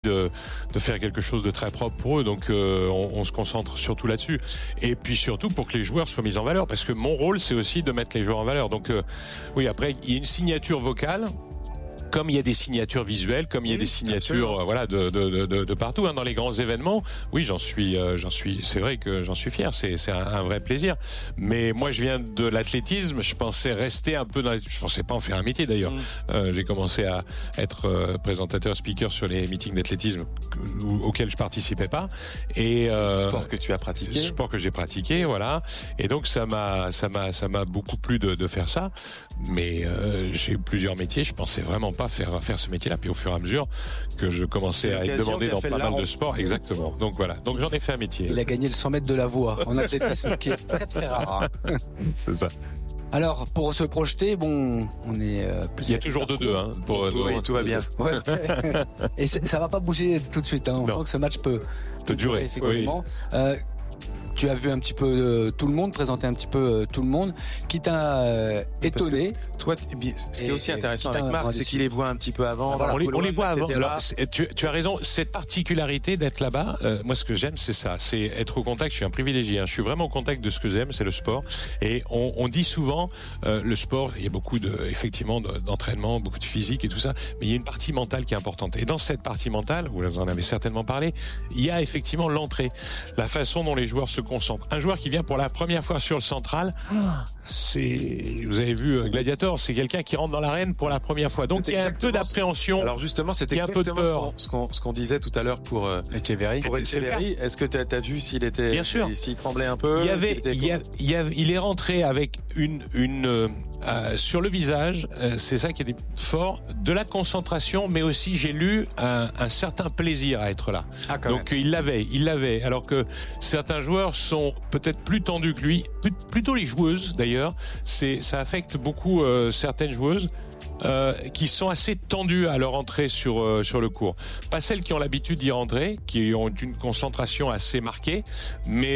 de faire quelque chose de très propre pour eux, donc on se concentre surtout là-dessus, et puis surtout pour que les joueurs soient mis en valeur, parce que mon rôle c'est aussi de mettre les joueurs en valeur. Donc oui, après il y a une signature vocale, comme il y a des signatures visuelles, comme il y a des signatures voilà de partout, hein, dans les grands événements. Oui, c'est vrai que j'en suis fier, c'est un vrai plaisir. Mais moi je viens de l'athlétisme, je pensais rester un peu je pensais pas en faire un métier d'ailleurs. J'ai commencé à être présentateur speaker sur les meetings d'athlétisme auxquels je participais pas, et sport que tu as pratiqué. Sport que j'ai pratiqué, voilà. Et donc ça m'a beaucoup plu de faire ça. Mais j'ai eu plusieurs métiers, je pensais vraiment pas faire ce métier-là. Puis au fur et à mesure que je commençais à être demandé dans pas mal de sports, exactement. Donc voilà. Donc j'en ai fait un métier. Il a gagné le 100 mètres de la voie en athlétisme, qui est très très rare. C'est ça. Alors, pour se projeter, bon, on est plus. Il y a toujours 2-2, hein. Oui, tout va bien. Ouais. Et ça va pas bouger tout de suite, hein. On sent que ce match peut durer. Effectivement. Oui. Tu as vu un petit peu tout le monde, présenté un petit peu tout le monde, qui t'a étonné. Toi, ce qui est aussi intéressant avec Marc, c'est qu'il les voit un petit peu avant. Voilà, on les voit avant. Alors, tu as raison. Cette particularité d'être là-bas, moi, ce que j'aime, c'est ça. C'est être au contact. Je suis un privilégié, hein. Je suis vraiment au contact de ce que j'aime, c'est le sport. Et on dit souvent, le sport, il y a beaucoup effectivement, d'entraînement, beaucoup de physique et tout ça. Mais il y a une partie mentale qui est importante. Et dans cette partie mentale, vous en avez certainement parlé, il y a effectivement l'entrée. La façon dont les joueurs se concentrent. Un joueur qui vient pour la première fois sur le central, vous avez vu Gladiator, c'est quelqu'un qui rentre dans l'arène pour la première fois. Donc il y a un peu d'appréhension. Alors justement, c'est exactement ce qu'on disait tout à l'heure pour Echeverry. Est-ce que tu as vu s'il était, bien sûr, s'il tremblait un peu? Il est rentré avec sur le visage, c'est ça qui est fort, de la concentration, mais aussi j'ai lu un certain plaisir à être là. Donc il l'avait, alors que certains joueurs sont peut-être plus tendus que lui, plutôt les joueuses d'ailleurs, ça affecte beaucoup certaines joueuses qui sont assez tendues à leur entrée sur le court. Pas celles qui ont l'habitude d'y rentrer, qui ont une concentration assez marquée, mais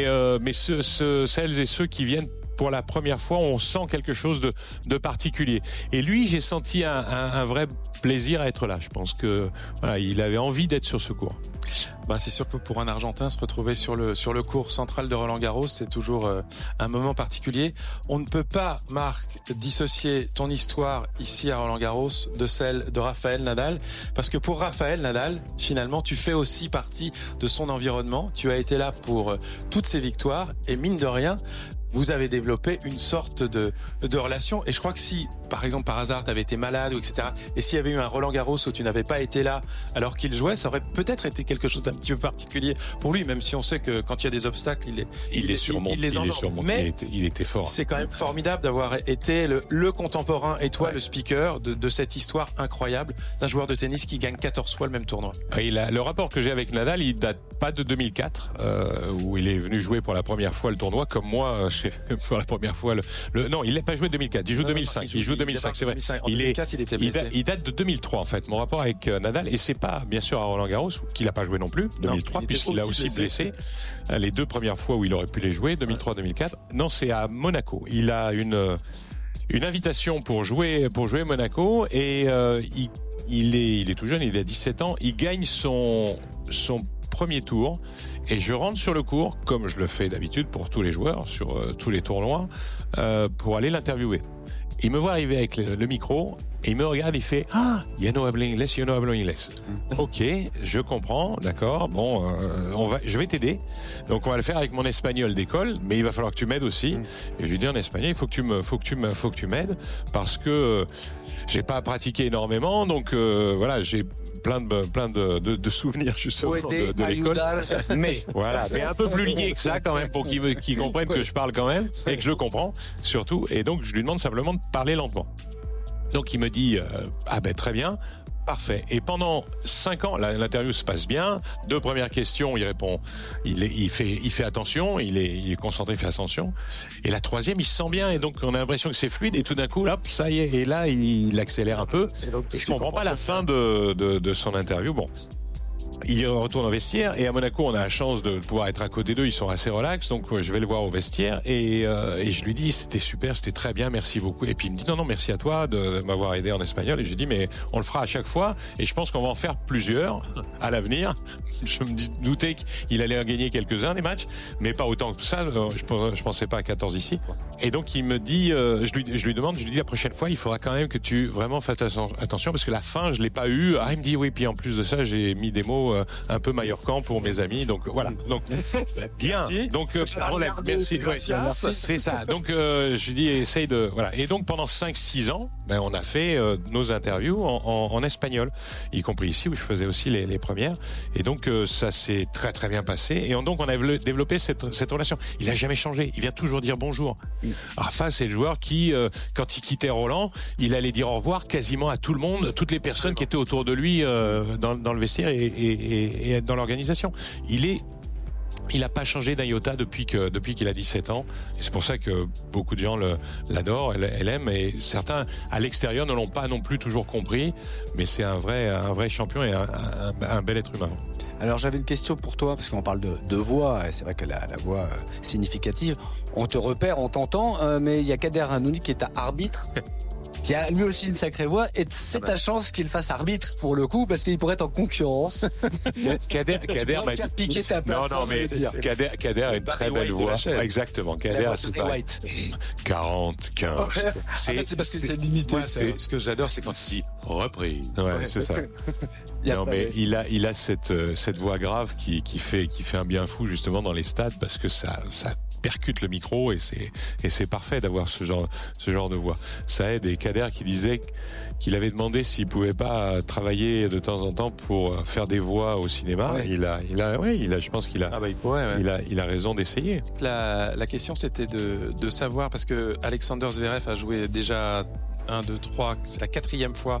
celles et ceux qui viennent pour la première fois, on sent quelque chose de particulier. Et lui, j'ai senti un vrai plaisir à être là. Je pense que voilà, il avait envie d'être sur ce court. C'est sûr que pour un Argentin, se retrouver sur le court central de Roland-Garros, c'est toujours un moment particulier. On ne peut pas, Marc, dissocier ton histoire ici à Roland-Garros de celle de Rafael Nadal, parce que pour Rafael Nadal, finalement, tu fais aussi partie de son environnement. Tu as été là pour toutes ses victoires, et mine de rien, vous avez développé une sorte de relation. Et je crois que si, par exemple, par hasard, tu avais été malade, ou etc., et s'il y avait eu un Roland-Garros où tu n'avais pas été là alors qu'il jouait, ça aurait peut-être été quelque chose d'un petit peu particulier pour lui, même si on sait que quand il y a des obstacles, il les surmonte. Mais il était fort. C'est quand même formidable d'avoir été le contemporain et toi, le speaker de cette histoire incroyable d'un joueur de tennis qui gagne 14 fois le même tournoi. Le rapport que j'ai avec Nadal, il date pas de 2004, où il est venu jouer pour la première fois le tournoi, comme moi, pour la première fois non, il n'a pas joué 2004, il joue 2005. Il joue 2005, c'est vrai. En 2004, il était blessé. Il date de 2003 en fait. Mon rapport avec Nadal, et c'est pas bien sûr à Roland-Garros qu'il a pas joué non plus 2003, puisqu'il a aussi blessé les deux premières fois où il aurait pu les jouer, 2003-2004. Non, c'est à Monaco. Il a une invitation pour jouer Monaco, et il est tout jeune, il a 17 ans, il gagne son premier tour, et je rentre sur le court, comme je le fais d'habitude pour tous les joueurs, sur tous les tournois, pour aller l'interviewer. Il me voit arriver avec le micro, et il me regarde, il fait « Ah, you know English, you know English. » Ok, je comprends, d'accord, bon, je vais t'aider. Donc on va le faire avec mon espagnol d'école, mais il va falloir que tu m'aides aussi. Et je lui dis en espagnol, il faut que tu m'aides, parce que j'ai pas pratiqué énormément, donc voilà, j'ai plein de souvenirs justement de l'école. Mais voilà, mais un peu plus lié que ça quand même, pour qu'ils comprennent que je parle quand même, et que je le comprends surtout. Et donc je lui demande simplement de parler lentement. Donc il me dit très bien, parfait. Et pendant 5 ans, l'interview se passe bien. 2 premières questions, il répond, il fait attention, il est concentré, il fait attention. Et la 3e, il se sent bien, et donc on a l'impression que c'est fluide, et tout d'un coup, hop, ça y est. Et là, il accélère un peu. Et je comprends pas la fin de son interview. Bon. il retourne au vestiaire et à Monaco on a la chance de pouvoir être à côté d'eux, ils sont assez relax, donc je vais le voir au vestiaire et je lui dis c'était super, c'était très bien, merci beaucoup. Et puis il me dit non merci à toi de m'avoir aidé en espagnol, et je lui dis mais on le fera à chaque fois et je pense qu'on va en faire plusieurs à l'avenir. Je me doutais qu'il allait en gagner quelques-uns des matchs, mais pas autant que ça, je pensais pas à 14 ici. Et donc il me dit je lui demande, je lui dis la prochaine fois il faudra quand même que tu vraiment fasses attention parce que la fin je l'ai pas eu. Il me dit oui, puis en plus de ça j'ai mis des mots un peu mallorcan pour mes amis, donc voilà. Donc bien. Merci. Donc pas de problème. Merci. C'est ça. Donc je lui dis essaye de voilà. Et donc pendant 5-6 ans, on a fait nos interviews en espagnol, y compris ici où je faisais aussi les premières. Et donc ça s'est très très bien passé. Et donc on a développé cette relation. Il a jamais changé. Il vient toujours dire bonjour. Rafa, c'est le joueur qui quand il quittait Roland, il allait dire au revoir quasiment à tout le monde, toutes les personnes qui étaient autour de lui dans le vestiaire et dans l'organisation. Il a pas changé d'un iota depuis qu'il a 17 ans. Et c'est pour ça que beaucoup de gens l'adorent, l'aiment, et certains à l'extérieur ne l'ont pas non plus toujours compris. Mais c'est un vrai champion et un bel être humain. Alors j'avais une question pour toi, parce qu'on parle de voix, et c'est vrai que la voix significative, on te repère, on t'entend, mais il y a Kader Hanouni qui est arbitre. Qui a lui aussi une sacrée voix, et c'est ta chance qu'il fasse arbitre pour le coup, parce qu'il pourrait être en concurrence. Kader m'a faire piquer ta place. Non, mais Kader a une très belle voix. Exactement. Kader, c'est pareil. 40, 15. C'est parce que c'est limité. Ce que j'adore, c'est quand il dit reprise. Ouais, c'est ça. Non, mais il a cette voix grave qui fait un bien fou justement dans les stades, parce que ça percute le micro, et c'est parfait d'avoir ce genre de voix. Ça aide. Et Kader qui disait qu'il avait demandé s'il pouvait pas travailler de temps en temps pour faire des voix au cinéma. Ouais. Je pense qu'il a. Ah bah il pourrait. Ouais. Il a raison d'essayer. La question c'était de savoir, parce que Alexander Zverev a joué déjà 1, 2, 3, c'est la 4e fois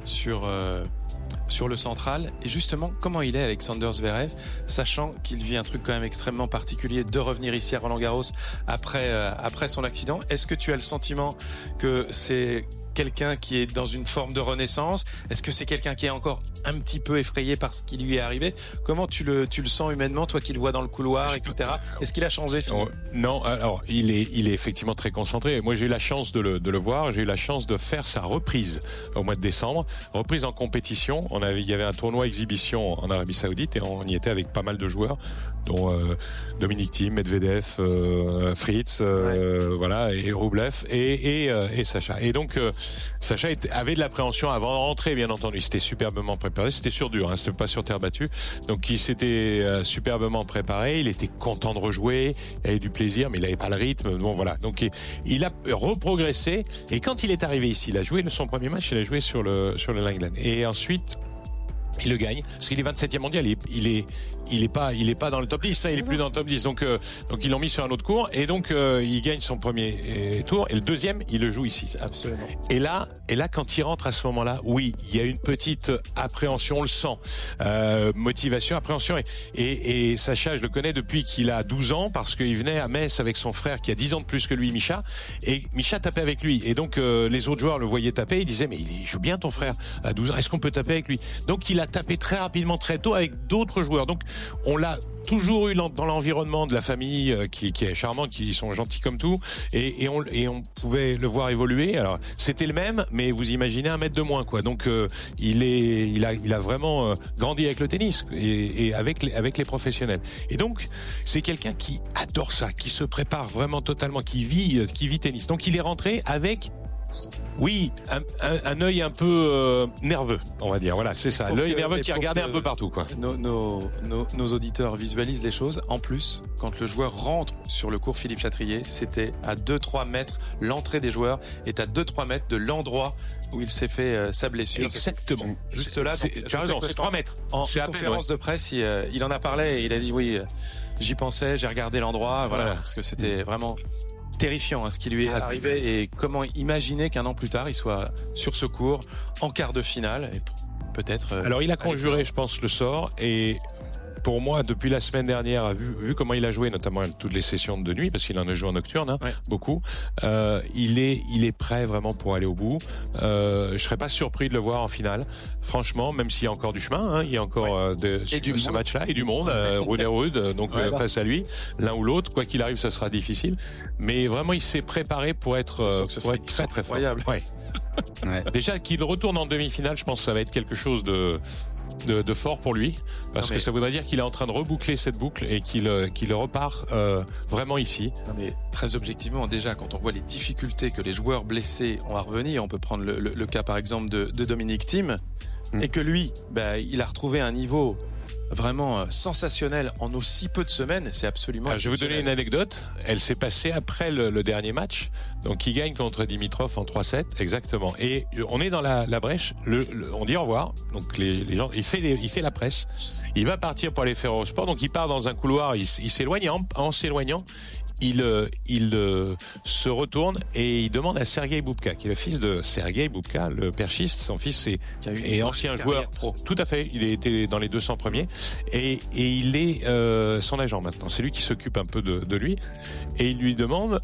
sur le central. Et justement, comment il est Alexander Zverev, sachant qu'il vit un truc quand même extrêmement particulier de revenir ici à Roland-Garros après son accident. Est-ce que tu as le sentiment que c'est quelqu'un qui est dans une forme de renaissance? Est-ce que c'est quelqu'un qui est encore un petit peu effrayé par ce qui lui est arrivé? Comment tu le sens humainement, toi qui le vois dans le couloir, etc. Est-ce qu'il a changé finalement? Non, alors il est effectivement très concentré. Moi j'ai eu la chance de le voir, j'ai eu la chance de faire sa reprise au mois de décembre, reprise en compétition. Il y avait un tournoi exhibition en Arabie Saoudite et on y était avec pas mal de joueurs, dont Dominic Thiem, Medvedev, Fritz, voilà, et Rublev et Sacha. Et donc Sacha avait de l'appréhension avant de rentrer, bien entendu. C'était superbement préparé. C'était sur dur, c'était pas sur terre battue. Donc il s'était superbement préparé. Il était content de rejouer. Il avait du plaisir, mais il avait pas le rythme. Bon voilà. Donc il a reprogressé. Et quand il est arrivé ici, il a joué son premier match. Il a joué sur le Langland. Et ensuite, il le gagne parce qu'il est 27e mondial. Il est pas dans le top 10, il est plus dans le top 10. Donc ils l'ont mis sur un autre cours, et donc il gagne son premier tour, et le deuxième il le joue ici. Absolument. Et là quand il rentre à ce moment-là, oui, il y a une petite appréhension, on le sent, motivation, appréhension, et Sacha, je le connais depuis qu'il a 12 ans, parce qu'il venait à Metz avec son frère qui a 10 ans de plus que lui, Misha, et Misha tapait avec lui, et donc les autres joueurs le voyaient taper, ils disaient mais il joue bien ton frère à 12 ans, est-ce qu'on peut taper avec lui? Donc il a tapé très rapidement, très tôt, avec d'autres joueurs. Donc on l'a toujours eu dans l'environnement de la famille qui est charmant, qui sont gentils comme tout, et on pouvait le voir évoluer. Alors c'était le même, mais vous imaginez 1 mètre de moins, quoi. Donc il a vraiment grandi avec le tennis et avec les professionnels. Et donc c'est quelqu'un qui adore ça, qui se prépare vraiment totalement, qui vit tennis. Donc il est rentré avec un œil un peu nerveux, on va dire. Voilà, c'est ça. L'œil nerveux qui regardait un peu partout, quoi. Nos auditeurs visualisent les choses. En plus, quand le joueur rentre sur le court Philippe Chatrier, c'était à 2-3 mètres. L'entrée des joueurs est à 2-3 mètres de l'endroit où il s'est fait sa blessure. Exactement. Juste là. Tu as raison, c'est 3 mètres. En conférence de presse, il en a parlé et il a dit oui, j'y pensais, j'ai regardé l'endroit, voilà. Parce que c'était vraiment terrifiant ce qui lui est arrivé, et comment imaginer qu'un an plus tard il soit sur ce court en quart de finale, et peut-être alors il a conjuré, je pense, le sort, et pour moi, depuis la semaine dernière, vu comment il a joué, notamment toutes les sessions de nuit, parce qu'il en a joué en nocturne, beaucoup, il est prêt vraiment pour aller au bout. Je serais pas surpris de le voir en finale. Franchement, même s'il y a encore du chemin, il y a encore ce match-là et du monde, rude et rude, donc face à lui, l'un ou l'autre, quoi qu'il arrive, ça sera difficile. Mais vraiment, il s'est préparé pour être très très fort. Ouais. Déjà qu'il retourne en demi-finale, je pense que ça va être quelque chose de fort pour lui, parce que ça voudrait dire qu'il est en train de reboucler cette boucle et qu'il repart vraiment ici. Non mais très objectivement, déjà quand on voit les difficultés que les joueurs blessés ont à revenir, on peut prendre le cas par exemple de Dominic Thiem, et que lui, il a retrouvé un niveau vraiment sensationnel en aussi peu de semaines, c'est absolument. Je vais vous donner une anecdote. Elle s'est passée après le dernier match. Donc, il gagne contre Dimitrov en 3-7, exactement. Et on est dans la brèche. On dit au revoir. Donc, les gens, il fait la presse. Il va partir pour aller faire Eurosport. Donc, il part dans un couloir. Il s'éloigne. En s'éloignant, il se retourne et il demande à Sergei Bubka, qui est le fils de Sergei Bubka, le perchiste. Son fils est ancien joueur pro. Tout à fait. Il était dans les 200 premiers et il est son agent maintenant. C'est lui qui s'occupe un peu de lui et il lui demande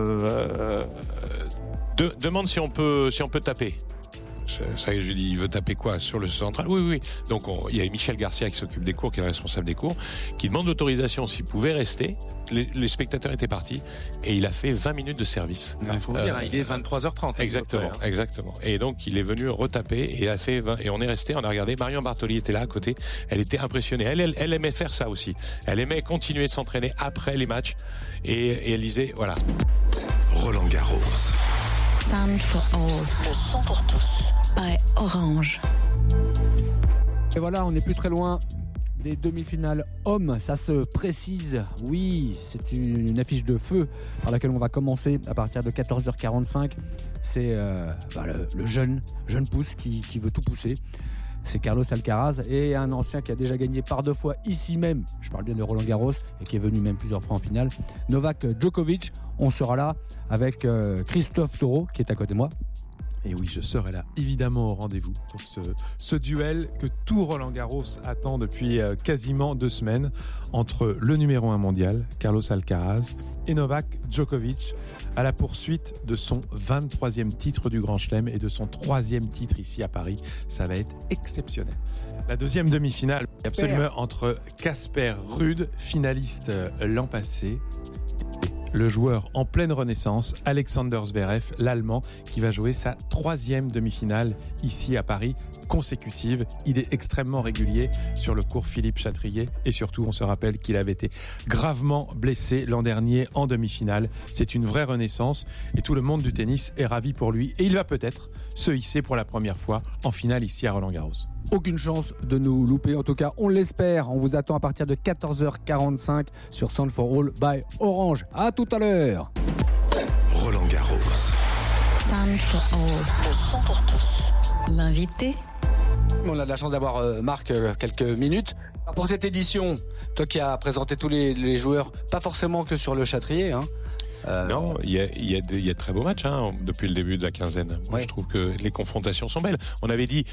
si on peut taper. Ça, je lui dis, il veut taper quoi? Sur le central? Oui. Donc, il y a Michel Garcia qui s'occupe des cours, qui est le responsable des cours, qui demande l'autorisation s'il pouvait rester. Les spectateurs étaient partis et il a fait 20 minutes de service. Il faut dire, il est 23h30. Exactement. Et donc, il est venu retaper et a fait 20, et on est resté, on a regardé. Marion Bartoli était là à côté. Elle était impressionnée. Elle aimait faire ça aussi. Elle aimait continuer de s'entraîner après les matchs et elle disait, voilà. Roland Garros. Sound for all. Le son pour tous. By Orange. Et voilà, on n'est plus très loin des demi-finales hommes. Ça se précise. Oui, c'est une affiche de feu par laquelle on va commencer à partir de 14h45. C'est le jeune pousse qui veut tout pousser. C'est Carlos Alcaraz et un ancien qui a déjà gagné par 2 fois ici même, je parle bien de Roland Garros, et qui est venu même plusieurs fois en finale, Novak Djokovic. On sera là avec Christophe Taureau qui est à côté de moi. Et oui, je serai là, évidemment, au rendez-vous pour ce duel que tout Roland Garros attend depuis quasiment 2 semaines entre le numéro 1 mondial, Carlos Alcaraz, et Novak Djokovic, à la poursuite de son 23e titre du Grand Chelem et de son 3e titre ici à Paris. Ça va être exceptionnel. La deuxième demi-finale est absolument entre Casper Ruud, finaliste l'an passé, le joueur en pleine renaissance, Alexander Zverev, l'Allemand, qui va jouer sa 3e demi-finale ici à Paris, consécutive. Il est extrêmement régulier sur le court Philippe Chatrier et surtout, on se rappelle qu'il avait été gravement blessé l'an dernier en demi-finale. C'est une vraie renaissance et tout le monde du tennis est ravi pour lui et il va peut-être se hisser pour la première fois en finale ici à Roland-Garros. Aucune chance de nous louper, en tout cas on l'espère. On vous attend à partir de 14h45 sur Sound for All by Orange. À tout à l'heure. Roland Garros. Sound for all. Le son pour tous. L'invité. On a de la chance d'avoir Marc quelques minutes. Pour cette édition, toi qui as présenté tous les joueurs, pas forcément que sur le Châtrier, hein. Non, il y a de très beaux matchs depuis le début de la quinzaine. Moi, je trouve que les confrontations sont belles. On avait dit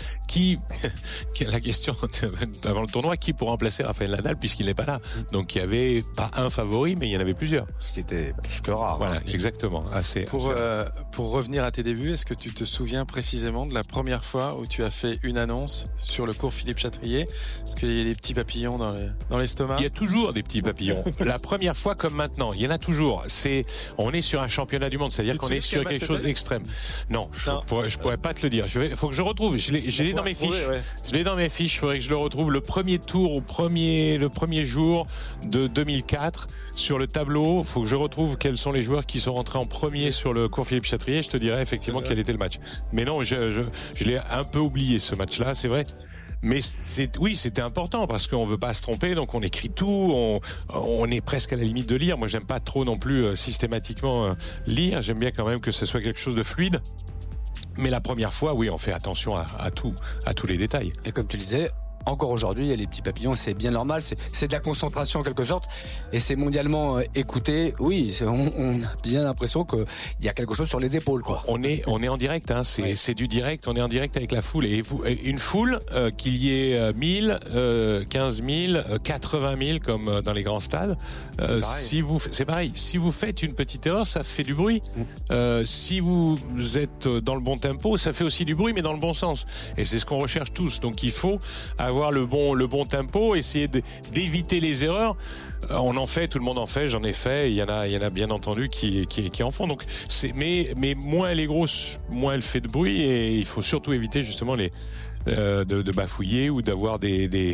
la question avant le tournoi, qui pourra remplacer Rafael Nadal puisqu'il n'est pas là. Donc il y avait pas un favori, mais il y en avait plusieurs. Ce qui était plus que rare. Voilà, exactement. Pour revenir à tes débuts, est-ce que tu te souviens précisément de la première fois où tu as fait une annonce sur le cours Philippe Chatrier? Est-ce qu'il y a des petits papillons dans l'estomac? Il y a toujours des petits papillons. La première fois comme maintenant, il y en a toujours. On est sur un championnat du monde, c'est-à-dire qu'on est sur quelque chose d'extrême. Non, je pourrais pas te le dire. Faut que je retrouve. Je l'ai dans mes fiches. Ouais. Je l'ai dans mes fiches. Il faudrait que je le retrouve. Le premier tour le premier jour de 2004 sur le tableau. Faut que je retrouve quels sont les joueurs qui sont rentrés en premier sur le cours Philippe Chatrier. Je te dirai effectivement quel était le match. Mais non, je l'ai un peu oublié ce match-là, c'est vrai. Mais c'était important parce qu'on veut pas se tromper, donc on écrit tout, on est presque à la limite de lire. Moi, j'aime pas trop non plus systématiquement lire. J'aime bien quand même que ce soit quelque chose de fluide. Mais la première fois, oui, on fait attention à tous les détails. Et comme tu disais, Encore aujourd'hui, il y a les petits papillons, c'est bien normal, c'est de la concentration en quelque sorte, et c'est mondialement écouté. Oui, on a bien l'impression qu'il y a quelque chose sur les épaules, quoi. On est en direct, hein, c'est du direct, on est en direct avec la foule. Et une foule, qu'il y ait 1000, 15 000, 80 000 comme dans les grands stades, c'est pareil. Si vous faites une petite erreur, ça fait du bruit. Si vous êtes dans le bon tempo, ça fait aussi du bruit, mais dans le bon sens. Et c'est ce qu'on recherche tous. Donc il faut avoir le bon tempo, essayer d'éviter les erreurs. On en fait, tout le monde en fait, j'en ai fait. Il y en a bien entendu qui en font. Donc mais moins elle est grosse, moins elle fait de bruit, et il faut surtout éviter justement de bafouiller ou d'avoir des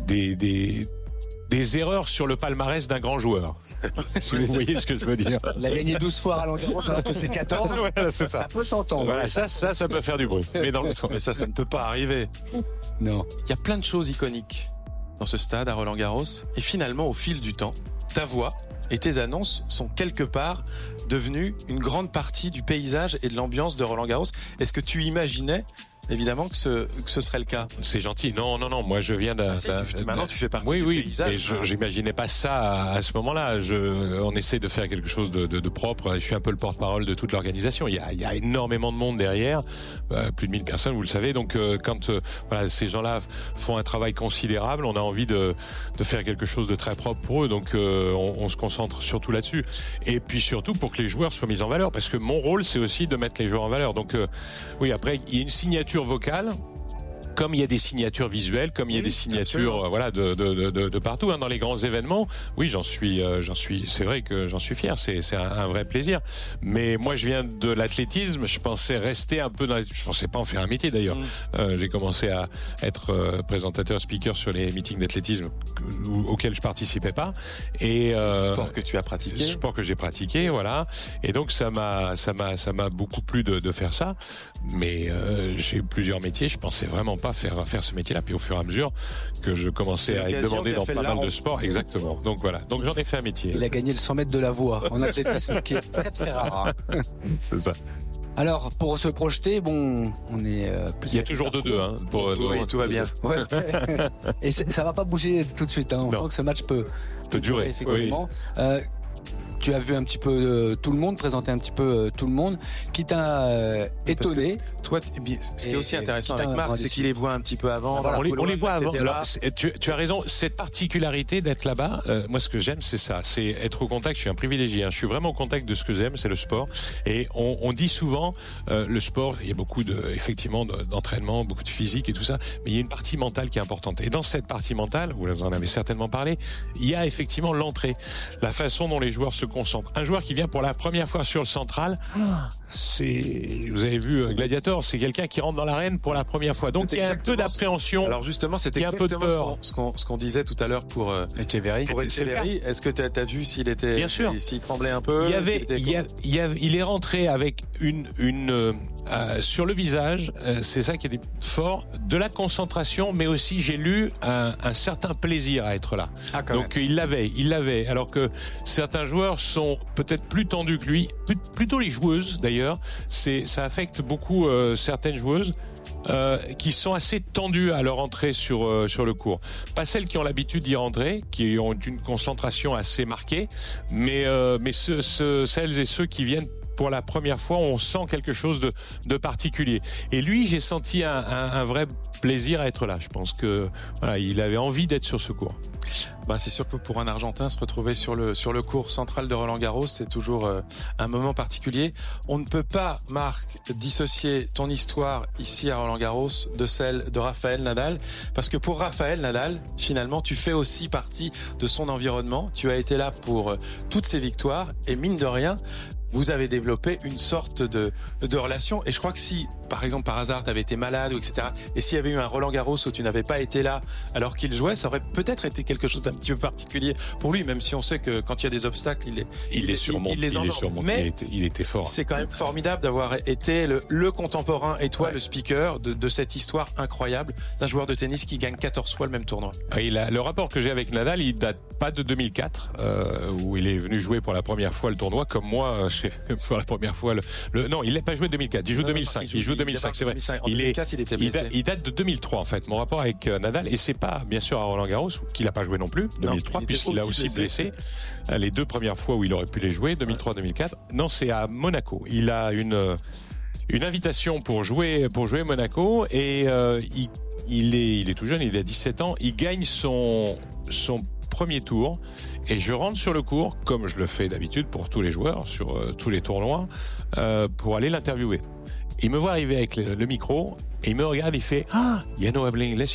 erreurs sur le palmarès d'un grand joueur. Si vous voyez ce que je veux dire. Il a gagné 12 fois à Roland-Garros, alors que c'est 14. Voilà, ça peut s'entendre. Voilà, ça peut faire du bruit. Mais mais ça ne peut pas arriver. Non. Il y a plein de choses iconiques dans ce stade à Roland-Garros. Et finalement, au fil du temps, ta voix et tes annonces sont quelque part devenues une grande partie du paysage et de l'ambiance de Roland-Garros. Est-ce que tu imaginais évidemment que ce serait le cas? C'est gentil. Non. Moi, je viens d'un. Maintenant, tu fais partie du paysage. Mais j'imaginais pas ça à ce moment-là. On essaie de faire quelque chose de propre. Je suis un peu le porte-parole de toute l'organisation. Il y a énormément de monde derrière, plus de 1000 personnes, vous le savez. Donc, quand ces gens-là font un travail considérable, on a envie de faire quelque chose de très propre pour eux. Donc, on se concentre surtout là-dessus. Et puis surtout pour que les joueurs soient mis en valeur, parce que mon rôle, c'est aussi de mettre les joueurs en valeur. Donc, après, il y a une signature vocale, comme il y a des signatures visuelles, comme il y a des signatures, de partout, hein, dans les grands événements. Oui, c'est vrai que j'en suis fier. C'est un vrai plaisir. Mais moi, je viens de l'athlétisme. Je pensais rester un peu je pensais pas en faire un métier d'ailleurs. J'ai commencé à être présentateur, speaker sur les meetings d'athlétisme auxquels je participais pas. Et sport que tu as pratiqué. Sport que j'ai pratiqué, voilà. Et donc ça m'a beaucoup plu de faire ça. Mais j'ai eu plusieurs métiers. Je pensais vraiment pas faire ce métier-là. Puis au fur et à mesure que je commençais à être demandé dans pas mal de sports, exactement. Donc voilà. Donc j'en ai fait un métier. Il a gagné le 100 mètres de la voie en athlétisme, qui est très très rare. C'est ça. Alors, pour se projeter, on est plus. Il y a toujours 2-2, hein. Tout va bien. Ouais. Et ça va pas bouger tout de suite. Hein. On sent que ce match peut durer. Effectivement. Oui. Tu as vu un petit peu tout le monde, présenter un petit peu tout le monde, qui t'a étonné. Toi, ce qui est aussi intéressant avec Marc, c'est qu'il les voit un petit peu avant. Voilà, on les voit avant. Alors, tu as raison. Cette particularité d'être là-bas, moi, ce que j'aime, c'est ça. C'est être au contact. Je suis un privilégié. Hein. Je suis vraiment au contact de ce que j'aime, c'est le sport. Et on dit souvent, le sport, il y a beaucoup effectivement, d'entraînement, beaucoup de physique et tout ça. Mais il y a une partie mentale qui est importante. Et dans cette partie mentale, vous en avez certainement parlé, il y a effectivement l'entrée. La façon dont les joueurs se concentrent. Un joueur qui vient pour la première fois sur le central, vous avez vu Gladiator, c'est quelqu'un qui rentre dans l'arène pour la première fois. Donc il y a un peu d'appréhension. Alors justement, c'est exactement ce qu'on disait tout à l'heure pour Echeverry. Est-ce que tu as vu s'il était, bien sûr, s'il tremblait un peu? Il est rentré avec sur le visage, c'est ça qui est fort, de la concentration, mais aussi j'ai lu un certain plaisir à être là. Donc il l'avait. Alors que certains joueurs sont peut-être plus tendus que lui, plutôt les joueuses d'ailleurs. Ça affecte beaucoup certaines joueuses. Qui sont assez tendues à leur entrée sur le court. Pas celles qui ont l'habitude d'y rentrer, qui ont une concentration assez marquée, mais celles et ceux qui viennent pour la première fois, on sent quelque chose de particulier. Et lui, j'ai senti un vrai plaisir à être là. Je pense que il avait envie d'être sur ce court. C'est sûr que pour un Argentin, se retrouver sur le court central de Roland-Garros, c'est toujours un moment particulier. On ne peut pas, Marc, dissocier ton histoire ici à Roland-Garros de celle de Rafael Nadal, parce que pour Rafael Nadal, finalement, tu fais aussi partie de son environnement. Tu as été là pour toutes ses victoires, et mine de rien, vous avez développé une sorte de relation. Et je crois que si, par exemple, par hasard, tu avais été malade, ou etc., et s'il y avait eu un Roland-Garros où tu n'avais pas été là alors qu'il jouait, ça aurait peut-être été quelque chose d'un petit peu particulier pour lui, même si on sait que quand il y a des obstacles, il les surmonte. Mais il était fort. C'est quand même formidable d'avoir été le contemporain et toi, le speaker de cette histoire incroyable d'un joueur de tennis qui gagne 14 fois le même tournoi. Le rapport que j'ai avec Nadal, il date pas de 2004, où il est venu jouer pour la première fois le tournoi, comme moi, j'ai pour la première fois non, il n'a pas joué 2004. Il joue 2005. Il joue 2005, c'est vrai. En 2004, il était blessé. Il date de 2003 en fait. Mon rapport avec Nadal, et c'est pas bien sûr à Roland-Garros qu'il n'a pas joué non plus 2003, puisqu'il a aussi blessé. Les deux premières fois où il aurait pu les jouer, 2003-2004. Non, c'est à Monaco. Il a une invitation pour jouer Monaco, et il est tout jeune, il a 17 ans. Il gagne son premier tour, et je rentre sur le court, comme je le fais d'habitude pour tous les joueurs sur tous les tournois, pour aller l'interviewer. Il me voit arriver avec le micro, et il me regarde, il fait « Ah, you know English.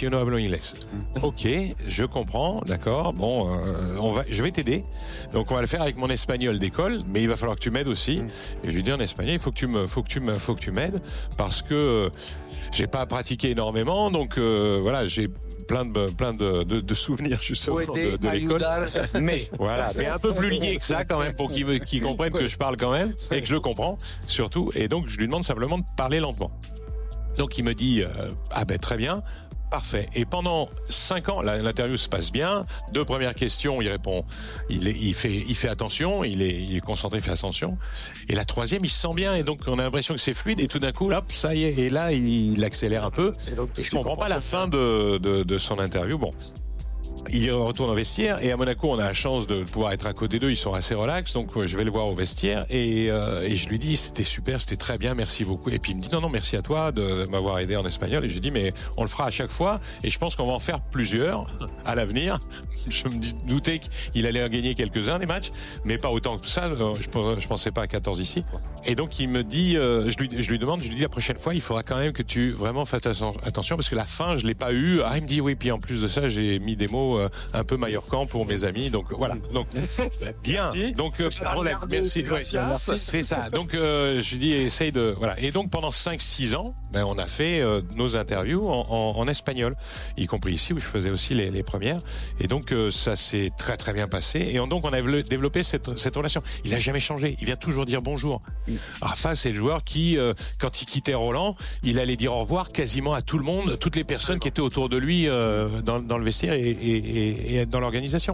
Ok, je comprends, d'accord, bon, je vais t'aider. Donc on va le faire avec mon espagnol d'école, mais il va falloir que tu m'aides aussi. Et je lui dis en espagnol, il faut que tu m'aides, parce que j'ai pas pratiqué énormément, donc voilà, j'ai plein de souvenirs justement de l'école. Mais voilà, mais un peu plus lié que ça quand même, pour qu'ils comprennent que je parle quand même, et que je le comprends surtout. Et donc je lui demande simplement de parler lentement. Donc il me dit très bien, parfait. Et pendant 5 ans, l'interview se passe bien. 2 premières questions, il répond, il fait attention, il est concentré, il fait attention. Et la 3e, il se sent bien, et donc on a l'impression que c'est fluide, et tout d'un coup, hop, ça y est. Et là, il accélère un peu. Et je comprends pas la fin de son interview. Bon. Il retourne au vestiaire, et à Monaco on a la chance de pouvoir être à côté d'eux, ils sont assez relax, donc je vais le voir au vestiaire, et je lui dis c'était super, c'était très bien, merci beaucoup. Et puis il me dit non merci à toi de m'avoir aidé en espagnol, et je lui dis mais on le fera à chaque fois, et je pense qu'on va en faire plusieurs à l'avenir. Je me doutais qu'il allait en gagner quelques-uns des matchs, mais pas autant que ça, je pensais pas à 14 ici. Et donc il me dit, je lui demande, la prochaine fois il faudra quand même que tu vraiment fasses attention, parce que la fin je l'ai pas eu. Il me dit oui, puis en plus de ça j'ai mis des mots un peu Mallorcan pour mes amis, donc voilà. Donc bien. Merci. Donc problème. Merci. C'est ça. Donc je lui dis essaye de voilà. Et donc pendant 5-6 ans, on a fait nos interviews en espagnol, y compris ici où je faisais aussi les premières. Et donc ça s'est très très bien passé. Et donc on a développé cette relation. Il a jamais changé. Il vient toujours dire bonjour. Rafa, c'est le joueur qui, quand il quittait Roland, il allait dire au revoir quasiment à tout le monde, toutes les personnes qui étaient autour de lui dans le vestiaire et dans l'organisation.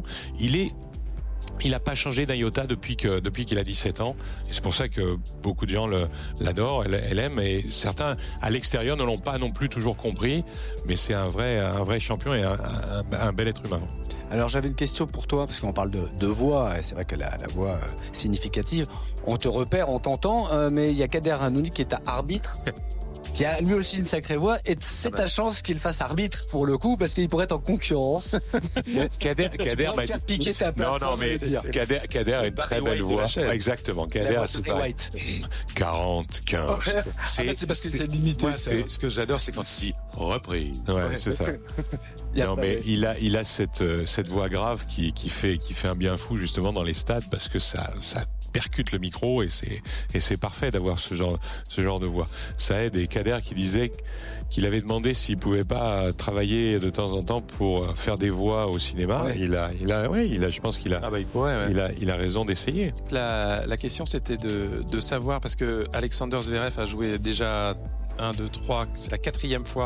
Il n'a pas changé d'un iota depuis qu'il a 17 ans. Et c'est pour ça que beaucoup de gens l'adorent, l'aiment. Et certains, à l'extérieur, ne l'ont pas non plus toujours compris. Mais c'est un vrai champion et un bel être humain. Alors j'avais une question pour toi, parce qu'on parle de voix, et c'est vrai que la voix significative, on te repère, on t'entend, mais il y a Kader Hanouni qui est arbitre, qui a lui aussi une sacrée voix, et c'est ta chance qu'il fasse arbitre pour le coup, parce qu'il pourrait être en concurrence. Kader m'a faire piquer ta place. Non, mais Kader a une très belle voix. Exactement. Kader, c'est pas 40, 15. C'est parce que c'est limité. Ce que j'adore, c'est quand il dit reprise. Ouais, c'est ça. Non, mais il a cette voix grave qui fait un bien fou justement dans les stades, parce que ça percute le micro, et c'est parfait d'avoir ce genre de voix. Ça aide. Et Kader qui disait qu'il avait demandé s'il pouvait pas travailler de temps en temps pour faire des voix au cinéma. Ouais. Je pense qu'il a, il pourrait, ouais. il a raison d'essayer. La question c'était de savoir, parce que Alexander Zverev a joué déjà 1, 2, 3, c'est la 4e fois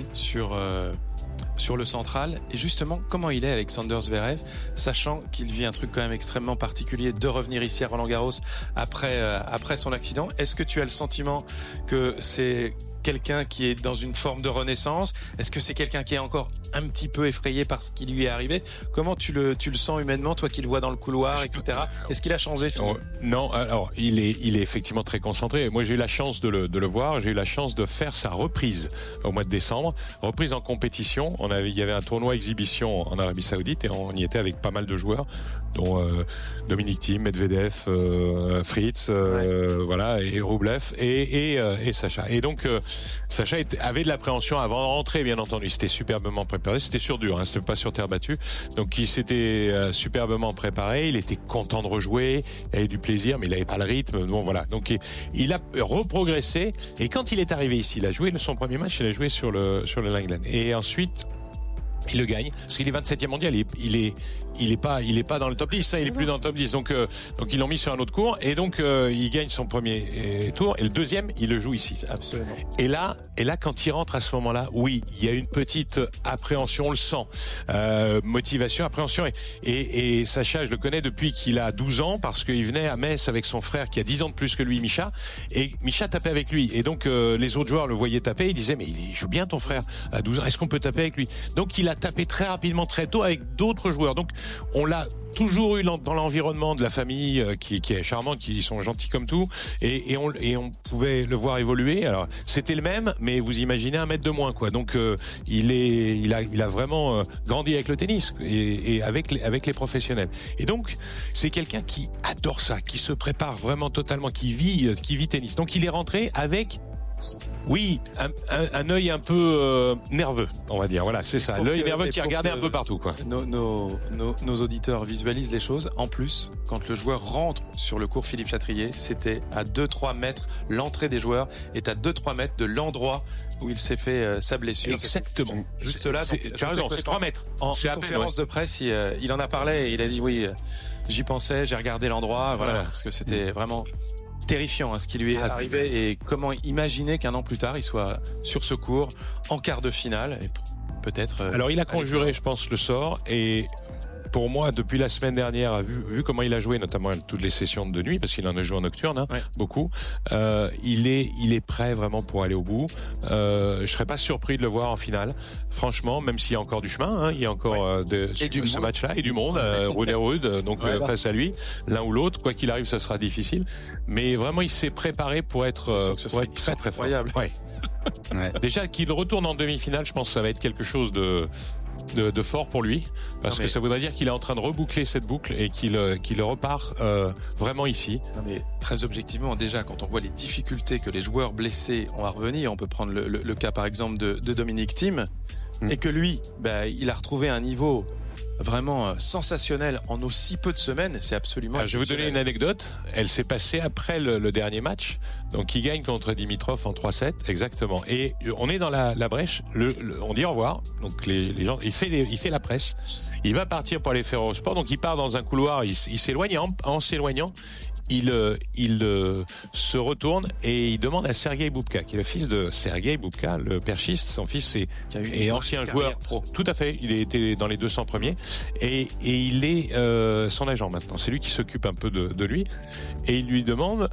sur le central. Et justement, comment il est Alexander Zverev, sachant qu'il vit un truc quand même extrêmement particulier de revenir ici à Roland-Garros après son accident. Est-ce que tu as le sentiment que c'est quelqu'un qui est dans une forme de renaissance? Est-ce que c'est quelqu'un qui est encore un petit peu effrayé par ce qui lui est arrivé? Comment tu le sens humainement, toi qui le vois dans le couloir, etc. Est-ce qu'il a changé finalement? Non, alors il est effectivement très concentré. Moi j'ai eu la chance de le voir, j'ai eu la chance de faire sa reprise au mois de décembre, reprise en compétition. Il y avait un tournoi exhibition en Arabie Saoudite, et on y était avec pas mal de joueurs, dont Dominic Thiem, Medvedev, Fritz, voilà, et Rublev et Sacha. Et donc Sacha avait de l'appréhension avant de rentrer, bien entendu. C'était superbement préparé. C'était sur dur, c'était pas sur terre battue. Donc il s'était superbement préparé. Il était content de rejouer. Il avait du plaisir, mais il avait pas le rythme. Bon, voilà. Donc il a reprogressé. Et quand il est arrivé ici, il a joué son premier match. Il a joué sur le Langland. Et ensuite, Il le gagne parce qu'il est 27e mondial. Il est pas dans le top 10. Ça, il est plus dans le top 10. Donc ils l'ont mis sur un autre cours et donc il gagne son premier tour et le deuxième, il le joue ici. Absolument. Et là, quand il rentre à ce moment-là, oui, il y a une petite appréhension, on le sent, motivation, appréhension. Et Sacha, je le connais depuis qu'il a 12 ans parce qu'il venait à Metz avec son frère qui a 10 ans de plus que lui, Misha. Et Misha tapait avec lui. Et donc les autres joueurs le voyaient taper. Ils disaient mais il joue bien ton frère à 12 ans. Est-ce qu'on peut taper avec lui? Donc il a tapé très rapidement, très tôt avec d'autres joueurs. Donc on l'a toujours eu dans l'environnement de la famille qui est charmante, qui sont gentils comme tout, et on pouvait le voir évoluer. Alors c'était le même, mais vous imaginez 1 mètre de moins, quoi. Donc il a vraiment grandi avec le tennis et avec les professionnels. Et donc c'est quelqu'un qui adore ça, qui se prépare vraiment totalement, qui vit tennis. Donc il est rentré avec oui, un œil un peu nerveux, on va dire. Voilà, c'est ça. L'œil nerveux qui regardait un peu partout, quoi. Nos auditeurs visualisent les choses. En plus, quand le joueur rentre sur le cours Philippe Chatrier, c'était à 2-3 mètres. L'entrée des joueurs est à 2-3 mètres de l'endroit où il s'est fait sa blessure. Exactement. Juste là. Tu as raison, c'est 3 mètres. En conférence de presse, il en a parlé et il a dit oui, j'y pensais, j'ai regardé l'endroit, voilà. Parce que c'était vraiment terrifiant ce qui lui est arrivé et comment imaginer qu'un an plus tard il soit sur ce cours en quart de finale et peut-être. Alors il a conjuré, je pense, le sort et pour moi, depuis la semaine dernière, vu comment il a joué, notamment toutes les sessions de nuit, parce qu'il en a joué en nocturne, beaucoup, il est prêt vraiment pour aller au bout. Je serais pas surpris de le voir en finale. Franchement, même s'il y a encore du chemin, il y a encore ce match-là et du monde, rude et rude, donc face à lui, l'un ou l'autre, quoi qu'il arrive, ça sera difficile. Mais vraiment, il s'est préparé pour être très très fort. Ouais. Déjà qu'il retourne en demi-finale, je pense que ça va être quelque chose de fort pour lui, parce que ça voudrait dire qu'il est en train de reboucler cette boucle et qu'il repart vraiment ici. Non mais très objectivement, déjà quand on voit les difficultés que les joueurs blessés ont à revenir, on peut prendre le cas par exemple de Dominic Thiem, et que lui, il a retrouvé un niveau vraiment sensationnel en aussi peu de semaines, c'est absolument. Je vais vous donner une anecdote. Elle s'est passée après le dernier match. Donc il gagne contre Dimitrov en 3-7, exactement. Et on est dans la brèche. On dit au revoir. Donc les gens, il fait la presse. Il va partir pour aller faire Eurosport. Donc il part dans un couloir. Il s'éloigne. En s'éloignant, il se retourne et il demande à Sergei Bubka, qui est le fils de Sergei Bubka, le perchiste. Son fils est ancien joueur pro. Tout à fait. Il était dans les 200 premiers et il est son agent maintenant. C'est lui qui s'occupe un peu de lui et il lui demande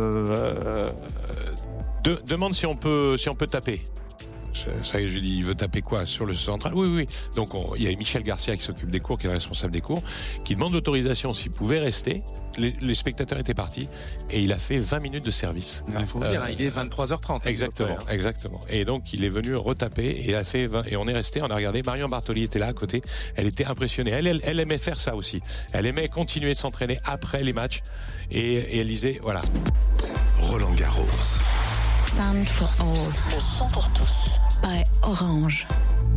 demande si on peut taper. Ça, je lui dis, il veut taper quoi? Sur le central? Oui. Donc, il y a Michel Garcia qui s'occupe des cours, qui est le responsable des cours, qui demande l'autorisation s'il pouvait rester. Les spectateurs étaient partis et il a fait 20 minutes de service. Il faut dire, il est 23h30. Exactement. Et donc, il est venu retaper et il a fait 20, et on est resté, on a regardé. Marion Bartoli était là à côté. Elle était impressionnée. Elle aimait faire ça aussi. Elle aimait continuer de s'entraîner après les matchs et elle disait, voilà. Roland Garros. Sound for all. Le son pour tous. By Orange.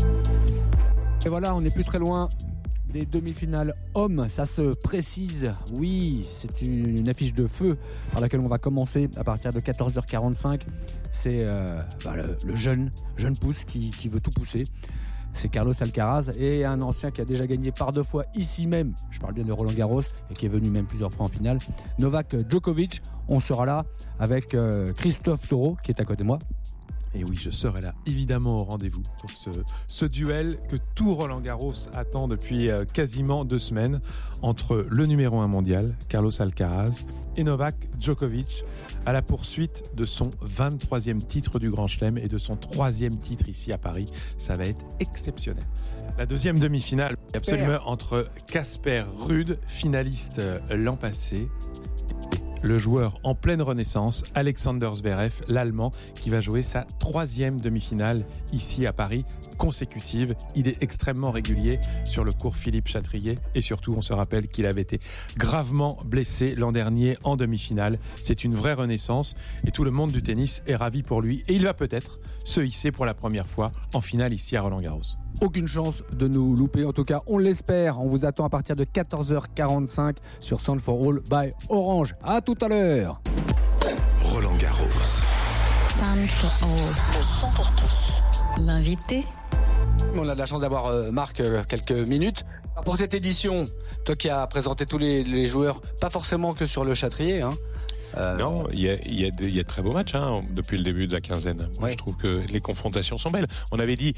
Et voilà, on n'est plus très loin des demi-finales hommes. Ça se précise. Oui, c'est une affiche de feu par laquelle on va commencer à partir de 14h45. C'est le jeune pousse qui veut tout pousser. C'est Carlos Alcaraz et un ancien qui a déjà gagné par 2 fois ici même, je parle bien de Roland Garros, et qui est venu même plusieurs fois en finale, Novak Djokovic. On sera là avec Christophe Taureau qui est à côté de moi. Et oui, je serai là, évidemment, au rendez-vous pour ce duel que tout Roland Garros attend depuis quasiment 2 semaines entre le numéro 1 mondial, Carlos Alcaraz, et Novak Djokovic, à la poursuite de son 23e titre du Grand Chelem et de son 3e titre ici à Paris. Ça va être exceptionnel. La deuxième demi-finale, absolument, entre Casper Ruud, finaliste l'an passé, le joueur en pleine renaissance, Alexander Zverev, l'Allemand, qui va jouer sa 3e demi-finale ici à Paris, consécutive. Il est extrêmement régulier sur le cours Philippe Chatrier et surtout, on se rappelle qu'il avait été gravement blessé l'an dernier en demi-finale. C'est une vraie renaissance et tout le monde du tennis est ravi pour lui et il va peut-être se hisser pour la première fois en finale ici à Roland-Garros. Aucune chance de nous louper, en tout cas on l'espère. On vous attend à partir de 14h45 sur Sound for All by Orange. À tout à l'heure. Roland Garros. Sound for all. Le son pour tous. L'invité On a de la chance d'avoir Marc quelques minutes. Alors pour cette édition, toi qui as présenté tous les joueurs, pas forcément que sur le Châtrier, hein. Non, il y a de très beaux matchs depuis le début de la quinzaine. Moi, je trouve que les confrontations sont belles. On avait dit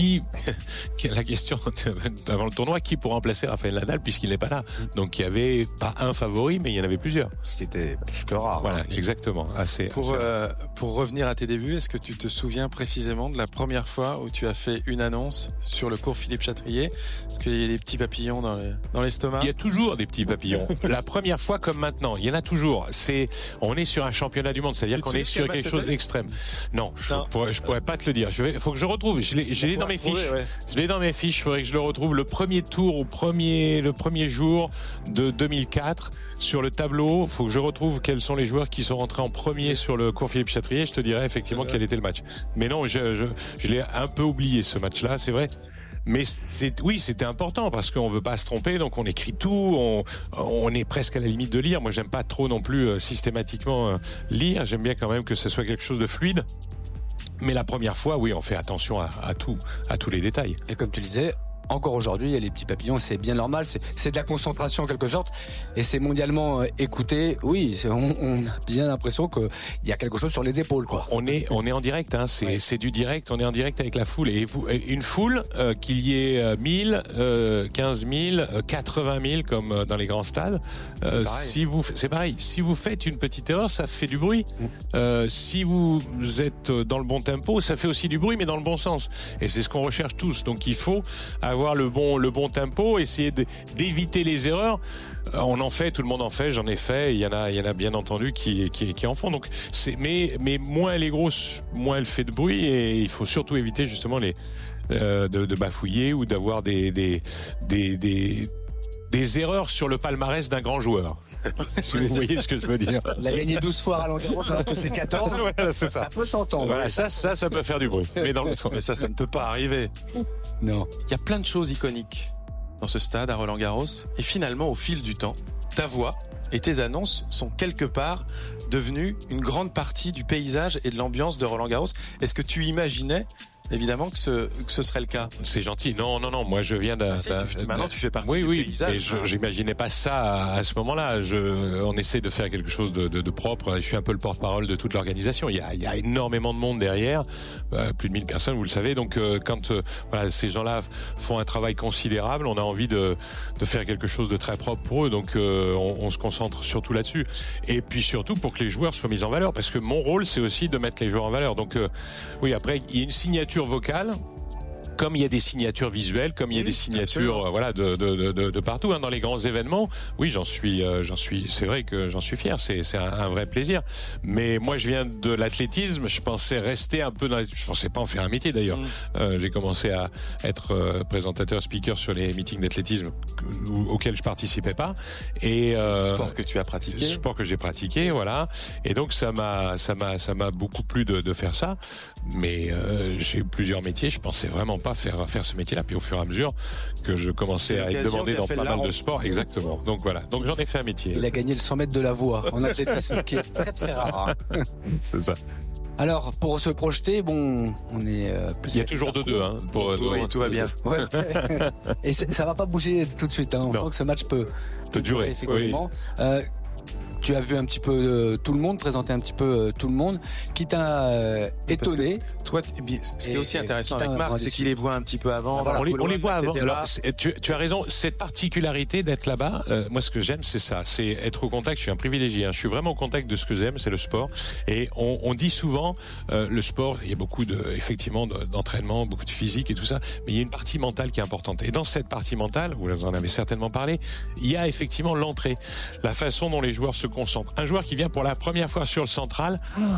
la question avant le tournoi, qui pour remplacer Rafael Nadal puisqu'il n'est pas là. Donc il y avait pas un favori, mais il y en avait plusieurs. Ce qui était plus que rare. Voilà, exactement. Pour revenir à tes débuts, est-ce que tu te souviens précisément de la première fois où tu as fait une annonce sur le cours Philippe Châtrier? Est-ce qu'il y a des petits papillons dans l'estomac? Il y a toujours des petits papillons. La première fois comme maintenant, il y en a toujours. On est sur un championnat du monde, c'est-à-dire qu'on est sur quelque chose d'extrême. Non, je pourrais pas te le dire. Faut que je retrouve. Je l'ai dans mes fiches. Ouais. Je l'ai dans mes fiches. Il faudrait que je le retrouve. Le premier tour le premier jour de 2004 sur le tableau. Faut que je retrouve quels sont les joueurs qui sont rentrés en premier sur le cours Philippe Châtrier. Je te dirai effectivement quel était le match. Mais non, je l'ai un peu oublié ce match-là, c'est vrai. Mais c'était important parce qu'on veut pas se tromper, donc on écrit tout, on est presque à la limite de lire. Moi, j'aime pas trop non plus systématiquement lire. J'aime bien quand même que ce soit quelque chose de fluide. Mais la première fois, oui, on fait attention à tous les détails. Et comme tu le disais, encore aujourd'hui, il y a les petits papillons, c'est bien normal, c'est de la concentration en quelque sorte, et c'est mondialement écouté. Oui, on a bien l'impression qu'il y a quelque chose sur les épaules, quoi. On est en direct, c'est du direct, on est en direct avec la foule, et une foule, qu'il y ait 1000, 15 000, 80 000 comme dans les grands stades, c'est pareil. Si vous faites une petite erreur, ça fait du bruit. Si vous êtes dans le bon tempo, ça fait aussi du bruit, mais dans le bon sens. Et c'est ce qu'on recherche tous. Donc il faut avoir le bon tempo, essayer d'éviter les erreurs. Tout le monde en fait, j'en ai fait. Il y en a bien entendu qui en font. Donc mais moins elle est grosse, moins elle fait de bruit, et il faut surtout éviter justement de bafouiller ou d'avoir des erreurs sur le palmarès d'un grand joueur. Si vous voyez ce que je veux dire. Il a gagné 12 fois à Roland-Garros, alors que c'est 14. Voilà, ça peut s'entendre. Voilà, ça peut faire du bruit. Mais mais ça ne peut pas arriver. Non. Il y a plein de choses iconiques dans ce stade à Roland-Garros. Et finalement, au fil du temps, ta voix et tes annonces sont quelque part devenues une grande partie du paysage et de l'ambiance de Roland-Garros. Est-ce que tu imaginais évidemment que ce serait le cas? C'est gentil. Non. Moi, je viens maintenant, tu fais partie du paysage. Mais j'imaginais pas ça à ce moment-là. On essaie de faire quelque chose de propre. Je suis un peu le porte-parole de toute l'organisation. Il y a énormément de monde derrière. Plus de 1000 personnes, vous le savez. Donc, quand ces gens-là font un travail considérable, on a envie de faire quelque chose de très propre pour eux. Donc, on se concentre surtout là-dessus. Et puis, surtout, pour que les joueurs soient mis en valeur. Parce que mon rôle, c'est aussi de mettre les joueurs en valeur. Donc, oui, après, il y a une signature vocale, comme il y a des signatures visuelles, comme il y a des signatures, de partout, dans les grands événements. Oui, c'est vrai que j'en suis fier. C'est un vrai plaisir. Mais moi, je viens de l'athlétisme. Je pensais rester un peu je pensais pas en faire un métier d'ailleurs. J'ai commencé à être présentateur, speaker sur les meetings d'athlétisme auxquels je participais pas. Et sport que tu as pratiqué. Sport que j'ai pratiqué, voilà. Et donc ça m'a beaucoup plu de faire ça. Mais j'ai eu plusieurs métiers. Je pensais vraiment pas faire ce métier-là. Puis au fur et à mesure que je commençais à être demandé dans pas mal de sports, exactement. Donc voilà. Donc j'en ai fait un métier. Il a gagné le 100 mètres de la voie en athlétisme, qui est très très rare. C'est ça. Alors, pour se projeter, on est plus. Il y a toujours 2-2, tout va bien. Ouais. Et ça va pas bouger tout de suite. On voit que ce match peut durer. Effectivement. Oui. Tu as vu un petit peu tout le monde, présenté un petit peu tout le monde, qui t'a étonné. Toi, ce qui est aussi intéressant avec Marc, c'est qu'il les voit un petit peu avant. On les voit avant. Alors, tu as raison. Cette particularité d'être là-bas, moi, ce que j'aime, c'est ça. C'est être au contact. Je suis un privilégié. Je suis vraiment au contact de ce que j'aime, c'est le sport. Et on dit souvent, le sport, il y a beaucoup effectivement d'entraînement, beaucoup de physique et tout ça, mais il y a une partie mentale qui est importante. Et dans cette partie mentale, vous en avez certainement parlé, il y a effectivement l'entrée, la façon dont les joueurs se concentrent. Un joueur qui vient pour la première fois sur le central,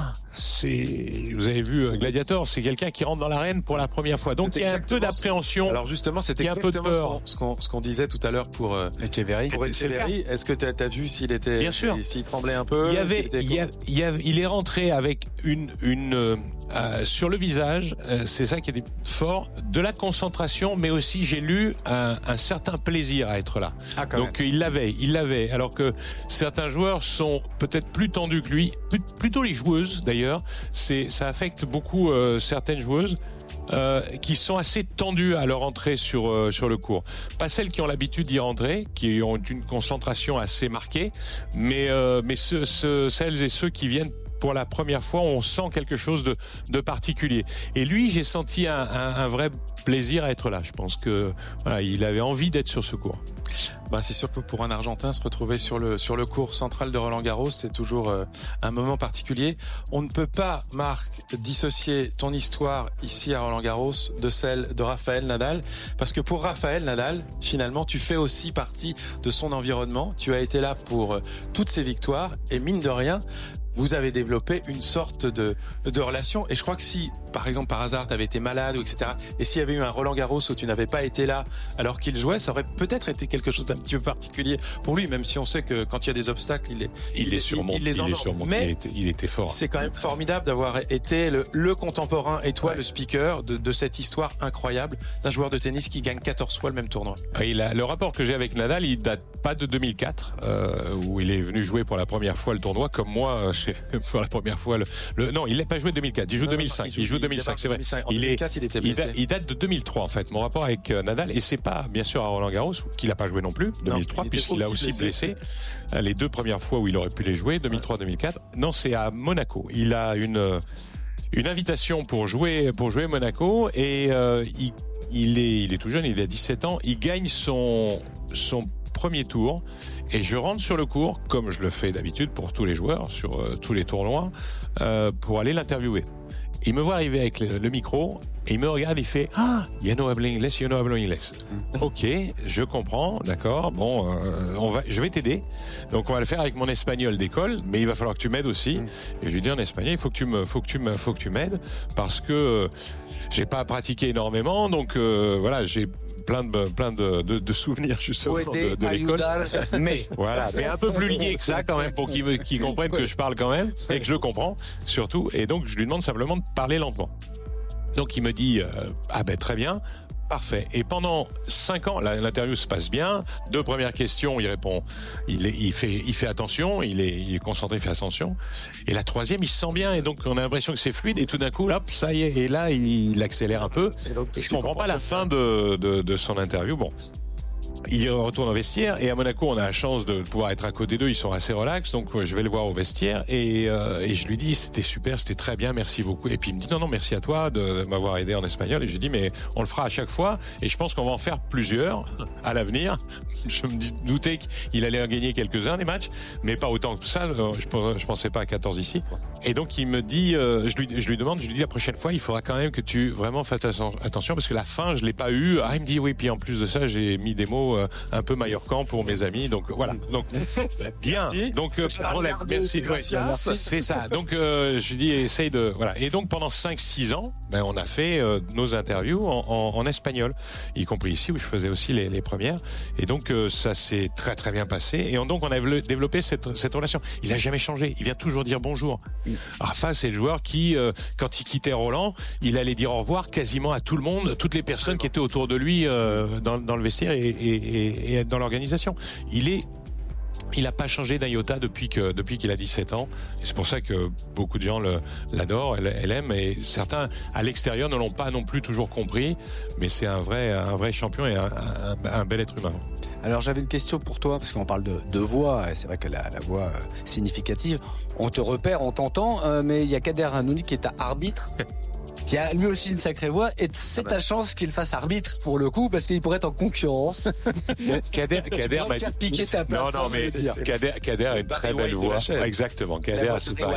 vous avez vu Gladiator, c'est quelqu'un qui rentre dans l'arène pour la première fois. Donc il y a un peu d'appréhension. Alors justement, c'est exactement ce qu'on disait tout à l'heure pour Echeverry. Est-ce que tu as vu s'il était, bien sûr, s'il tremblait un peu? Il est rentré avec sur le visage, c'est ça qui est fort, de la concentration, mais aussi j'ai lu un certain plaisir à être là. Donc il l'avait. Alors que certains joueurs sont peut-être plus tendus que lui, plutôt les joueuses d'ailleurs. Ça affecte beaucoup certaines joueuses. qui sont assez tendues à leur entrée sur le court. Pas celles qui ont l'habitude d'y rentrer, qui ont une concentration assez marquée, mais celles et ceux qui viennent pour la première fois, on sent quelque chose de particulier. Et lui, j'ai senti un vrai plaisir à être là. Je pense que voilà, il avait envie d'être sur ce court. C'est sûr que pour un Argentin, se retrouver sur le court central de Roland-Garros, c'est toujours un moment particulier. On ne peut pas, Marc, dissocier ton histoire ici à Roland-Garros de celle de Rafael Nadal, parce que pour Rafael Nadal, finalement, tu fais aussi partie de son environnement. Tu as été là pour toutes ses victoires, et mine de rien, vous avez développé une sorte de relation. Et je crois que si, par exemple, par hasard, tu avais été malade, ou etc., et s'il y avait eu un Roland-Garros où tu n'avais pas été là alors qu'il jouait, ça aurait peut-être été quelque chose d'un petit peu particulier pour lui, même si on sait que quand il y a des obstacles, il les surmonte. Mais il était fort. C'est quand même formidable d'avoir été le contemporain et toi, le speaker de cette histoire incroyable d'un joueur de tennis qui gagne 14 fois le même tournoi. Le rapport que j'ai avec Nadal, il date pas de 2004, où il est venu jouer pour la première fois le tournoi, comme moi, pour la première fois non, il n'a pas joué 2004, il joue 2005. Il joue 2005, c'est vrai. Il date de 2003 en fait. Mon rapport avec Nadal, et c'est pas bien sûr à Roland-Garros qu'il n'a pas joué non plus 2003, puisqu'il a aussi blessé les deux premières fois où il aurait pu les jouer, 2003-2004. Non, c'est à Monaco. Il a une invitation pour jouer Monaco, et il est tout jeune, il a 17 ans. Il gagne son premier tour, et je rentre sur le court, comme je le fais d'habitude pour tous les joueurs, sur tous les tournois, pour aller l'interviewer. Il me voit arriver avec le micro, et il me regarde, il fait « Ah, you know English, you know English. » Ok, je comprends, d'accord, bon, je vais t'aider. Donc on va le faire avec mon espagnol d'école, mais il va falloir que tu m'aides aussi. Et je lui dis en espagnol, il faut que tu m'aides, parce que j'ai pas pratiqué énormément, donc voilà, j'ai plein de souvenirs justement de l'école, mais voilà, mais un peu plus lié que ça quand même, pour qu'ils comprennent que je parle quand même, et que je le comprends surtout. Et donc je lui demande simplement de parler lentement. Donc il me dit très bien, parfait. Et pendant 5 ans, l'interview se passe bien. 2 premières questions, il répond, il fait attention, il est concentré, il fait attention. Et la 3e, il se sent bien, et donc on a l'impression que c'est fluide, et tout d'un coup, hop, ça y est. Et là, il accélère un peu. Et je comprends pas la fin de son interview. Bon. Il retourne au vestiaire, et à Monaco, on a la chance de pouvoir être à côté d'eux. Ils sont assez relax, donc je vais le voir au vestiaire, et je lui dis c'était super, c'était très bien, merci beaucoup. Et puis il me dit non, merci à toi de m'avoir aidé en espagnol. Et je lui dis mais on le fera à chaque fois, et je pense qu'on va en faire plusieurs à l'avenir. Je me doutais qu'il allait en gagner quelques-uns des matchs, mais pas autant que ça. Je pensais pas à 14 ici. Et donc il me dit, je lui demande la prochaine fois, il faudra quand même que tu vraiment fasses attention, parce que la fin je l'ai pas eu. Il me dit oui, puis en plus de ça j'ai mis des mots un peu Mallorcan pour mes amis, donc voilà. Donc bien. Merci. Donc problème. Merci. C'est ça. Donc je lui dis essaye de voilà. Et donc pendant 5-6 ans, on a fait nos interviews en espagnol, y compris ici où je faisais aussi les premières. Et donc ça s'est très très bien passé. Et donc on a développé cette relation. Il a jamais changé. Il vient toujours dire bonjour. Rafa, c'est le joueur qui, quand il quittait Roland, il allait dire au revoir quasiment à tout le monde, toutes les personnes qui étaient autour de lui dans le vestiaire et dans l'organisation. Il n'a pas changé d'un iota depuis qu'il a 17 ans. Et c'est pour ça que beaucoup de gens l'adorent, l'aiment. Et certains, à l'extérieur, ne l'ont pas non plus toujours compris. Mais c'est un vrai champion et un bel être humain. Alors j'avais une question pour toi, parce qu'on parle de voix, et c'est vrai que la voix significative, on te repère, on t'entend, mais il y a Kader Hanouni qui est arbitre, qui a lui aussi une sacrée voix, et c'est ta chance qu'il fasse arbitre pour le coup, parce qu'il pourrait être en concurrence. Kader m'a dit piquer ta place. Non, mais Kader a une très belle voix. Exactement. Kader, c'est pas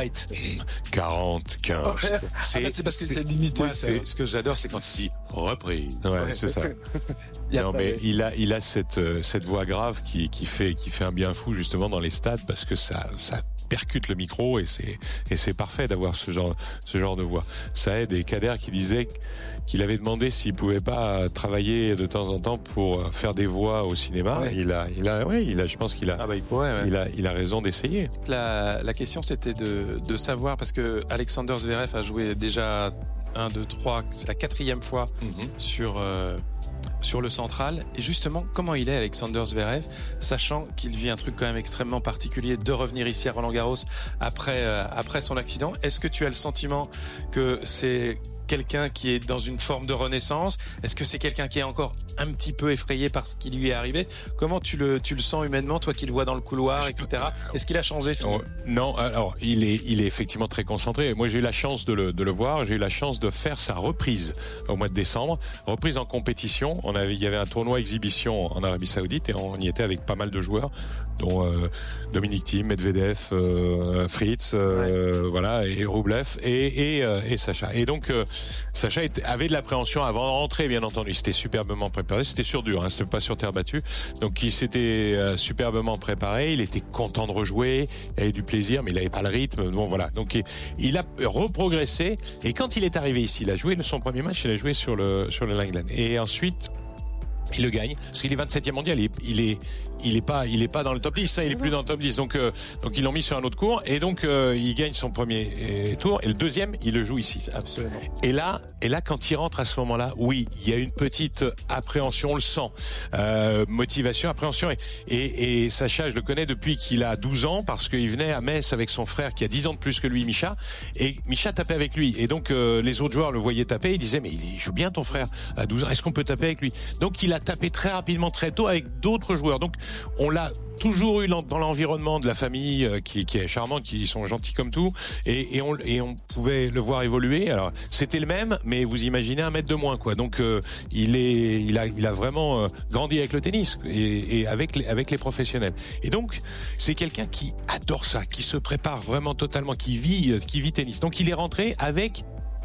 40, 15. C'est parce que c'est limité. Ce que j'adore, c'est quand il dit reprise. Ouais, c'est ça. Non, mais il a cette voix grave qui fait un bien fou justement dans les stades, parce que ça percute le micro, et c'est parfait d'avoir ce genre de voix. Ça aide. Et Kader qui disait qu'il avait demandé s'il pouvait pas travailler de temps en temps pour faire des voix au cinéma. Ouais. Je pense qu'il a. Il pourrait. Ouais. Il a raison d'essayer. La question c'était de savoir, parce que Alexander Zverev a joué déjà 1, 2, 3, c'est la 4e fois sur le central. Et justement, comment il est Alexander Zverev, sachant qu'il vit un truc quand même extrêmement particulier de revenir ici à Roland-Garros après son accident. Est-ce que tu as le sentiment que c'est quelqu'un qui est dans une forme de renaissance? Est-ce que c'est quelqu'un qui est encore un petit peu effrayé par ce qui lui est arrivé? Comment tu le sens humainement, toi qui le vois dans le couloir, etc. Est-ce qu'il a changé finalement? Non, alors il est effectivement très concentré. Moi, j'ai eu la chance de le voir. J'ai eu la chance de faire sa reprise au mois de décembre, reprise en compétition. Il y avait un tournoi exhibition en Arabie Saoudite et on y était avec pas mal de joueurs, dont Dominic Thiem, Medvedev, Fritz, voilà, et Rublev et Sacha. Et donc Sacha avait de l'appréhension avant de rentrer, bien entendu. C'était superbement préparé. C'était sur dur, hein, c'était pas sur terre battue. Donc il s'était superbement préparé. Il était content de rejouer, il avait du plaisir, mais il avait pas le rythme. Bon voilà. Donc il a reprogressé. Et quand il est arrivé ici, il a joué son premier match. Il a joué sur le Langland. Et ensuite, il le gagne parce qu'il est 27e mondial. Il est pas dans le top 10, il est plus dans le top 10. Donc ils l'ont mis sur un autre cours et donc il gagne son premier tour et le deuxième, il le joue ici. Absolument. Et là quand il rentre à ce moment-là, oui, il y a une petite appréhension, on le sent. Motivation, appréhension et Sacha, je le connais depuis qu'il a 12 ans parce qu'il venait à Metz avec son frère qui a 10 ans de plus que lui, Misha, et Misha tapait avec lui et donc les autres joueurs le voyaient taper, ils disaient mais il joue bien ton frère à 12 ans, est-ce qu'on peut taper avec lui? Donc il a tapé très rapidement, très tôt avec d'autres joueurs. Donc on l'a toujours eu dans l'environnement de la famille qui est charmante, qui sont gentils comme tout, et on pouvait le voir évoluer. Alors c'était le même, mais vous imaginez 1 mètre de moins, quoi. Donc il a vraiment grandi avec le tennis et avec les professionnels. Et donc c'est quelqu'un qui adore ça, qui se prépare vraiment totalement, qui vit tennis. Donc il est rentré avec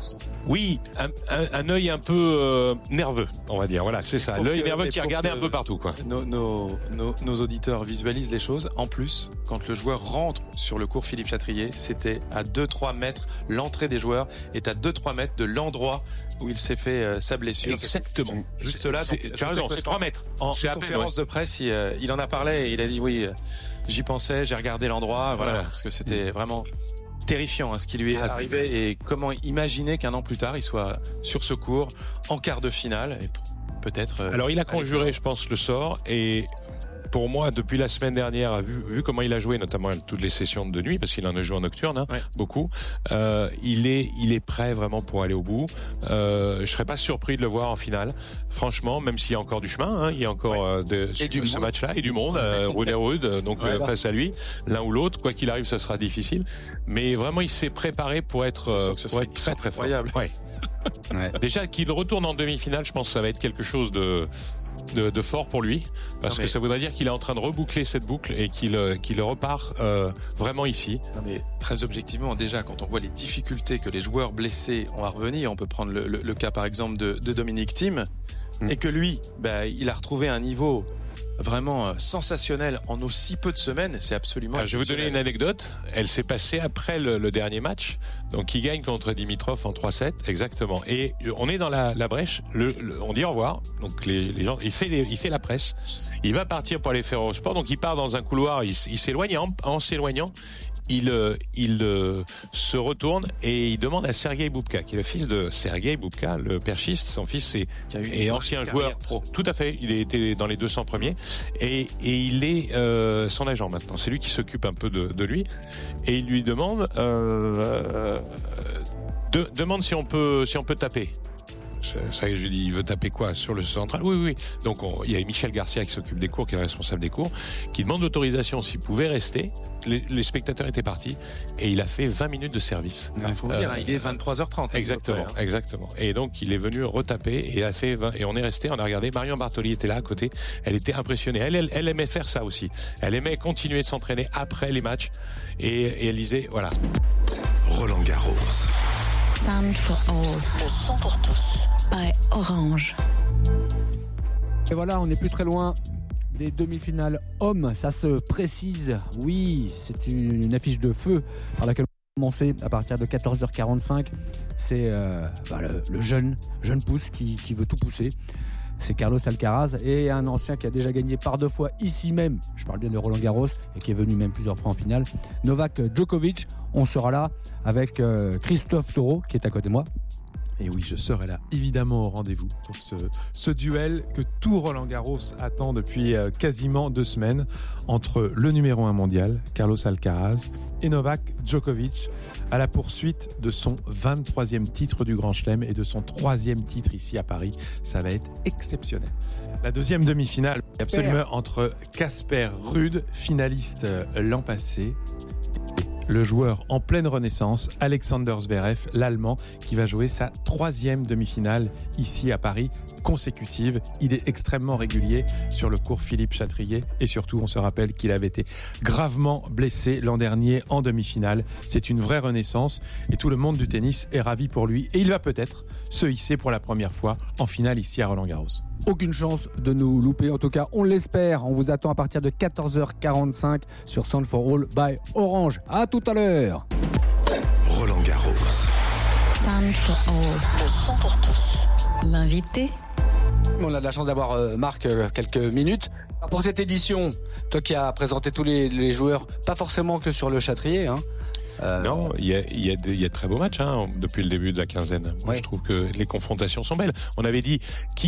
un œil un peu nerveux, on va dire. Voilà, c'est ça. L'œil nerveux qui regardait un peu partout, quoi. Nos auditeurs visualisent les choses. En plus, quand le joueur rentre sur le cours Philippe Chatrier, c'était à 2-3 mètres. L'entrée des joueurs est à 2-3 mètres de l'endroit où il s'est fait sa blessure. Exactement. Juste là. Tu as raison, c'est 3 mètres. En conférence de presse, il en a parlé et il a dit oui, j'y pensais, j'ai regardé l'endroit, voilà. Parce que c'était vraiment terrifiant ce qui lui est arrivé et comment imaginer qu'un an plus tard il soit sur ce cours en quart de finale et peut-être. Alors il a conjuré, je pense, le sort et pour moi, depuis la semaine dernière, vu comment il a joué, notamment toutes les sessions de nuit, parce qu'il en a joué en nocturne, beaucoup, il est prêt vraiment pour aller au bout. Je serais pas surpris de le voir en finale. Franchement, même s'il y a encore du chemin, il y a encore ce match-là et du monde, Ruud, donc face à lui, l'un ou l'autre, quoi qu'il arrive, ça sera difficile. Mais vraiment, il s'est préparé pour être très très fort. Ouais. Déjà qu'il retourne en demi-finale, je pense que ça va être quelque chose de fort pour lui, parce que ça voudrait dire qu'il est en train de reboucler cette boucle et qu'il repart vraiment ici. Non mais très objectivement, déjà quand on voit les difficultés que les joueurs blessés ont à revenir, on peut prendre le cas par exemple de Dominic Thiem, et que lui, il a retrouvé un niveau vraiment sensationnel en aussi peu de semaines, c'est absolument. Je vais vous donner une anecdote. Elle s'est passée après le dernier match. Donc il gagne contre Dimitrov en 3-7, exactement. Et on est dans la brèche. On dit au revoir. Donc les gens, il fait la presse. Il va partir pour aller faire au sport. Donc il part dans un couloir. Il s'éloigne. En s'éloignant, il se retourne et il demande à Sergei Bubka, qui est le fils de Sergei Bubka, le perchiste. Son fils est ancien joueur pro. Tout à fait. Il a été dans les 200 premiers et il est son agent maintenant. C'est lui qui s'occupe un peu de lui et il lui demande si on peut taper. Ça, je lui dis, il veut taper quoi? Sur le central? Oui. Donc, il y a Michel Garcia qui s'occupe des cours, qui est le responsable des cours, qui demande l'autorisation s'il pouvait rester. Les spectateurs étaient partis et il a fait 20 minutes de service. Il faut dire, il est 23h30. Exactement. Et donc, il est venu retaper et il a fait 20, et on est resté, on a regardé. Marion Bartoli était là à côté. Elle était impressionnée. Elle aimait faire ça aussi. Elle aimait continuer de s'entraîner après les matchs et elle disait, voilà. Roland Garros. Sound for all. Le son pour tous. By Orange. Et voilà, on n'est plus très loin des demi-finales hommes. Ça se précise. Oui, c'est une affiche de feu par laquelle on va commencer à partir de 14h45. C'est le jeune pousse qui veut tout pousser. C'est Carlos Alcaraz et un ancien qui a déjà gagné par 2 fois ici même, je parle bien de Roland Garros, et qui est venu même plusieurs fois en finale, Novak Djokovic. On sera là avec Christophe Taureau qui est à côté de moi Et oui, je serai là, évidemment, au rendez-vous pour ce duel que tout Roland-Garros attend depuis quasiment 2 semaines entre le numéro 1 mondial, Carlos Alcaraz, et Novak Djokovic, à la poursuite de son 23e titre du Grand Chelem et de son 3e titre ici à Paris. Ça va être exceptionnel. La deuxième demi-finale, absolument entre Casper Ruud, finaliste l'an passé, le joueur en pleine renaissance, Alexander Zverev, l'Allemand, qui va jouer sa 3e demi-finale ici à Paris, consécutive. Il est extrêmement régulier sur le court Philippe Chatrier et surtout, on se rappelle qu'il avait été gravement blessé l'an dernier en demi-finale. C'est une vraie renaissance et tout le monde du tennis est ravi pour lui et il va peut-être se hisser pour la première fois en finale ici à Roland-Garros. Aucune chance de nous louper, en tout cas on l'espère. On vous attend à partir de 14h45 sur Sound for All by Orange. À tout à l'heure. Roland-Garros. Sound for All. Le son pour tous. L'invité. On a de la chance d'avoir Marc quelques minutes. Pour cette édition, toi qui as présenté tous les joueurs, pas forcément que sur le Châtrier, hein. Non, il y a de très beaux matchs depuis le début de la quinzaine. Moi, je trouve que les confrontations sont belles. On avait dit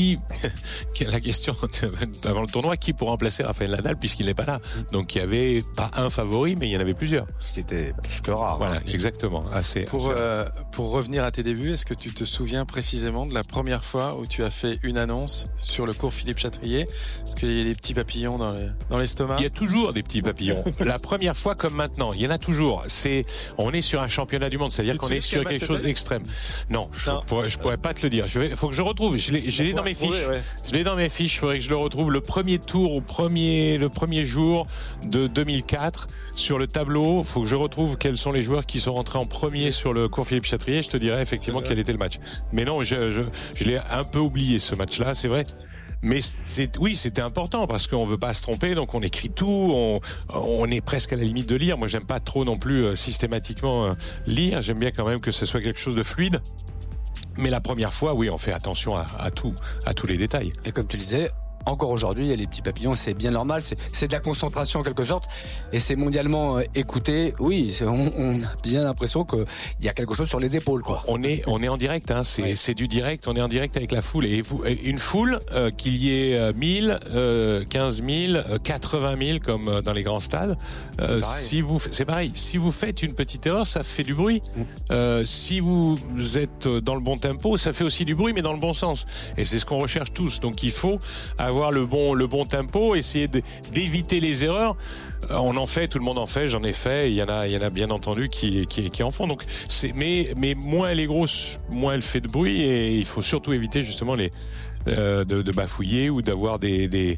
la question avant le tournoi, qui pour remplacer Rafael Nadal puisqu'il n'est pas là. Donc il y avait pas un favori, mais il y en avait plusieurs. Ce qui était plus que rare. Voilà, exactement. Pour revenir à tes débuts, est-ce que tu te souviens précisément de la première fois où tu as fait une annonce sur le cours Philippe Chatrier? Est-ce qu'il y a des petits papillons dans l'estomac? Il y a toujours des petits papillons. La première fois comme maintenant, il y en a toujours. On est sur un championnat du monde, c'est-à-dire qu'on est sur quelque chose d'extrême. Non, je pourrais pas te le dire. Faut que je retrouve. Je l'ai dans mes fiches. Ouais. Je l'ai dans mes fiches. Il faudrait que je le retrouve. Le premier tour le premier jour de 2004 sur le tableau. Faut que je retrouve quels sont les joueurs qui sont rentrés en premier sur le cours Philippe Chatrier. Je te dirai effectivement quel était le match. Mais non, je l'ai un peu oublié ce match-là, c'est vrai. Mais c'était important parce qu'on veut pas se tromper, donc on écrit tout, on est presque à la limite de lire. Moi, j'aime pas trop non plus systématiquement lire. J'aime bien quand même que ce soit quelque chose de fluide. Mais la première fois, oui, on fait attention à tous les détails. Et comme tu disais, encore aujourd'hui, il y a les petits papillons, c'est bien normal, c'est de la concentration en quelque sorte, et c'est mondialement écouté. Oui, on a bien l'impression qu'il y a quelque chose sur les épaules, quoi. On est en direct, c'est du direct, on est en direct avec la foule, et une foule, qu'il y ait 1000, 15 000, 80 000 comme dans les grands stades, c'est pareil. Si vous faites une petite erreur, ça fait du bruit. Si vous êtes dans le bon tempo, ça fait aussi du bruit, mais dans le bon sens. Et c'est ce qu'on recherche tous. Donc il faut avoir le bon tempo, essayer d'éviter les erreurs. On en fait, tout le monde en fait, j'en ai fait. Il y en a bien entendu qui en font. Donc mais moins elle est grosse, moins elle fait de bruit, et il faut surtout éviter justement de bafouiller ou d'avoir des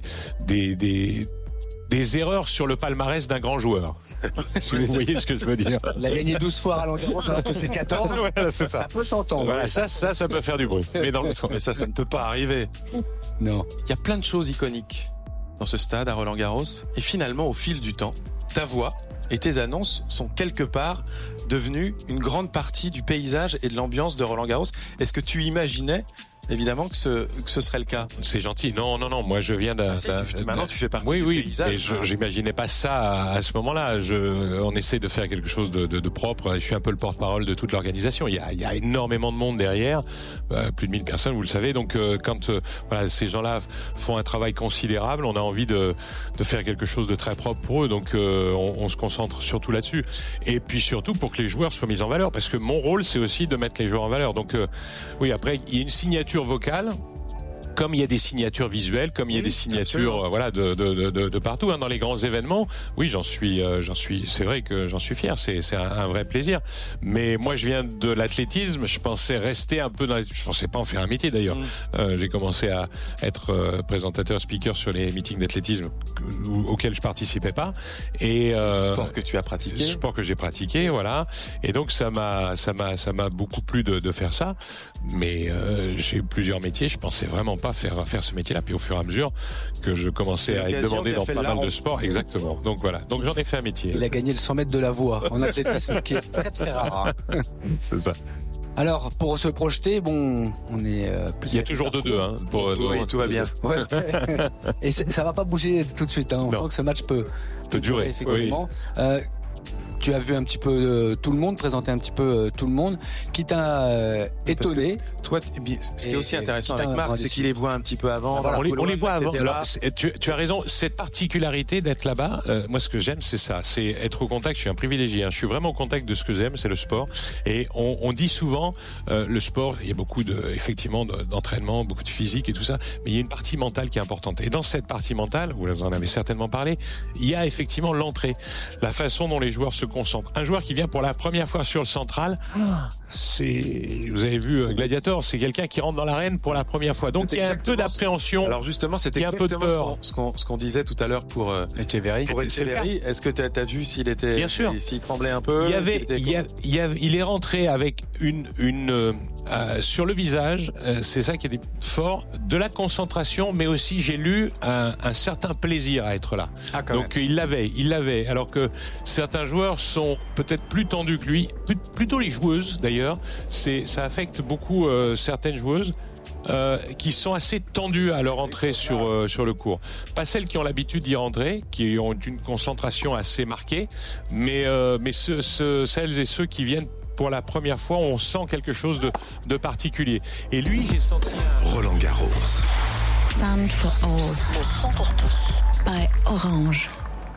erreurs sur le palmarès d'un grand joueur. Si vous voyez ce que je veux dire. Il a gagné 12 fois à Roland-Garros, alors que c'est 14. Voilà, ça peut s'entendre. Voilà, ça peut faire du bruit. Mais dans le sens. Mais ça ne peut pas arriver. Non. Il y a plein de choses iconiques dans ce stade à Roland-Garros. Et finalement, au fil du temps, ta voix et tes annonces sont quelque part devenues une grande partie du paysage et de l'ambiance de Roland-Garros. Est-ce que tu imaginais évidemment que ce serait le cas? C'est gentil. Non. Moi, je viens maintenant, tu fais partie du paysage. Et j'imaginais pas ça à ce moment-là. On essaie de faire quelque chose de propre. Je suis un peu le porte-parole de toute l'organisation. Il y a énormément de monde derrière. Plus de 1000 personnes, vous le savez. Donc, quand ces gens-là font un travail considérable, on a envie de faire quelque chose de très propre pour eux. Donc, on se concentre surtout là-dessus. Et puis, surtout, pour que les joueurs soient mis en valeur. Parce que mon rôle, c'est aussi de mettre les joueurs en valeur. Donc, oui, après, il y a une signature vocale, comme il y a des signatures visuelles, comme il y a des signatures de partout dans les grands événements. Oui, c'est vrai que j'en suis fier, c'est un vrai plaisir. Mais moi, je viens de l'athlétisme, je pensais rester un peu je pensais pas en faire un métier d'ailleurs. J'ai commencé à être présentateur, speaker sur les meetings d'athlétisme auxquels je participais pas, et sport que tu as pratiqué, sport que j'ai pratiqué, voilà. Et donc ça m'a beaucoup plu de faire ça. Mais j'ai eu plusieurs métiers, je pensais vraiment pas faire ce métier-là. Puis au fur et à mesure que je commençais à être demandé dans pas mal de sports, exactement. Donc voilà. Donc j'en ai fait un métier. Il a gagné le 100 mètres de la voie en athlétisme, qui est très très rare. C'est ça. Alors, pour se projeter, on est plus. Il y a toujours de deux, hein. Tout va bien. Ouais. Et ça va pas bouger tout de suite. On sent que ce match peut durer. Effectivement. Oui. Tu as vu un petit peu tout le monde, présenté un petit peu tout le monde, qui t'a étonné. Toi, ce qui est aussi intéressant avec Marc, c'est qu'il les voit un petit peu avant. Voilà, on les voit avant. etc. Alors, tu as raison. Cette particularité d'être là-bas, moi, ce que j'aime, c'est ça. C'est être au contact. Je suis un privilégié. Je suis vraiment au contact de ce que j'aime, c'est le sport. Et on dit souvent, le sport, il y a beaucoup effectivement d'entraînement, beaucoup de physique et tout ça, mais il y a une partie mentale qui est importante. Et dans cette partie mentale, vous en avez certainement parlé, il y a effectivement l'entrée, la façon dont les joueurs se concentrent. Un joueur qui vient pour la première fois sur le central, vous avez vu Gladiator, c'est quelqu'un qui rentre dans l'arène pour la première fois. Donc il y a un peu d'appréhension. Alors justement, c'était exactement ce qu'on disait tout à l'heure pour Echeverry. Est-ce que tu as vu s'il était, bien sûr, s'il tremblait un peu? Il est rentré avec sur le visage, c'est ça qui est fort, de la concentration, mais aussi j'ai lu un certain plaisir à être là. Donc il l'avait. Alors que certains joueurs sont peut-être plus tendus que lui, plutôt les joueuses d'ailleurs. Ça affecte beaucoup certaines joueuses. Qui sont assez tendues à leur entrée sur le court. Pas celles qui ont l'habitude d'y rentrer, qui ont une concentration assez marquée, mais celles et ceux qui viennent pour la première fois, on sent quelque chose de particulier. Et lui, j'ai senti Roland Garros. Sound for all. Le son pour tous. By Orange.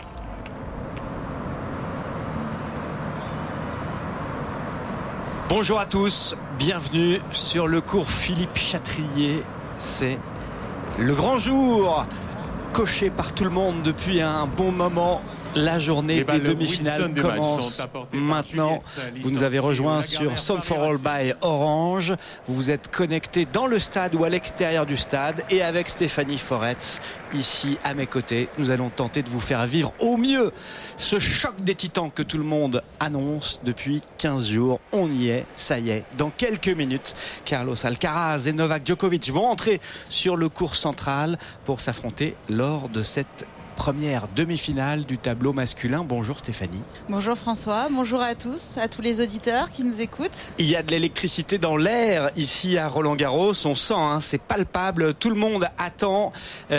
Bonjour à tous, bienvenue sur le cours Philippe Chatrier. C'est le grand jour, coché par tout le monde depuis un bon moment. La journée des demi-finales commence maintenant. Vous nous avez rejoints sur Sound for All by Orange. Vous vous êtes connectés dans le stade ou à l'extérieur du stade. Et avec Stéphanie Foretz, ici à mes côtés, nous allons tenter de vous faire vivre au mieux ce choc des titans que tout le monde annonce depuis 15 jours. On y est, ça y est. Dans quelques minutes, Carlos Alcaraz et Novak Djokovic vont entrer sur le court central pour s'affronter lors de cette première demi-finale du tableau masculin. Bonjour Stéphanie. Bonjour François, bonjour à tous les auditeurs qui nous écoutent. Il y a de l'électricité dans l'air ici à Roland-Garros, on sent, c'est palpable, tout le monde attend.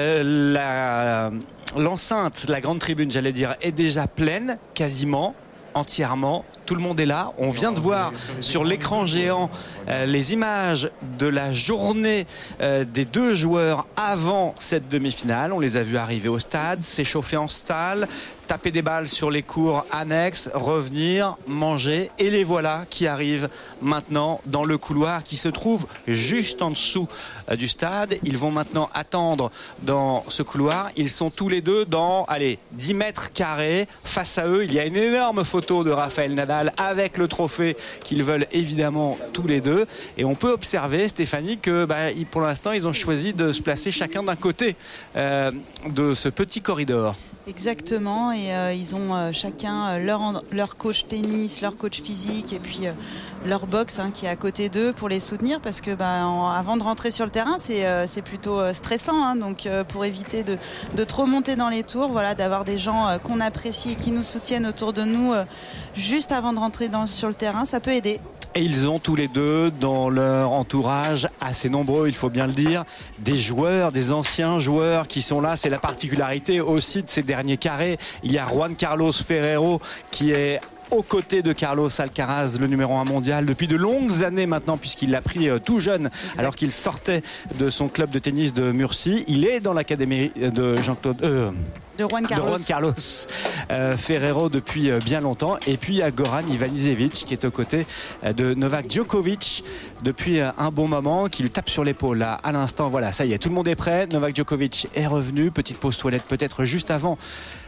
L'enceinte, la grande tribune j'allais dire, est déjà pleine, quasiment, entièrement. Tout le monde est là. On vient de voir sur l'écran géant les images de la journée des deux joueurs avant cette demi-finale. On les a vus arriver au stade, s'échauffer en salle, taper des balles sur les cours annexes, revenir, manger. Et les voilà qui arrivent maintenant dans le couloir qui se trouve juste en dessous du stade. Ils vont maintenant attendre dans ce couloir. Ils sont tous les deux dans 10 mètres carrés. Face à eux, il y a une énorme photo de Rafael Nadal avec le trophée qu'ils veulent évidemment tous les deux. Et on peut observer, Stéphanie, que pour l'instant, ils ont choisi de se placer chacun d'un côté de ce petit corridor. Exactement, et ils ont chacun leur coach tennis, leur coach physique et puis leur box qui est à côté d'eux pour les soutenir parce que avant de rentrer sur le terrain c'est plutôt stressant, donc pour éviter de trop monter dans les tours, d'avoir des gens qu'on apprécie et qui nous soutiennent autour de nous juste avant de rentrer sur le terrain, ça peut aider. Et ils ont tous les deux dans leur entourage, assez nombreux il faut bien le dire, des joueurs, des anciens joueurs qui sont là. C'est la particularité aussi de ces derniers carrés. Il y a Juan Carlos Ferrero qui est aux côtés de Carlos Alcaraz, le numéro 1 mondial depuis de longues années maintenant, puisqu'il l'a pris tout jeune, exact, alors qu'il sortait de son club de tennis de Murcie. Il est dans l'académie de Juan Carlos Ferrero depuis bien longtemps. Et puis il y a Goran Ivanisevic qui est aux côtés de Novak Djokovic depuis un bon moment, qui lui tape sur l'épaule là à l'instant. Voilà, ça y est, tout le monde est prêt. Novak Djokovic est revenu. Petite pause toilette peut-être juste avant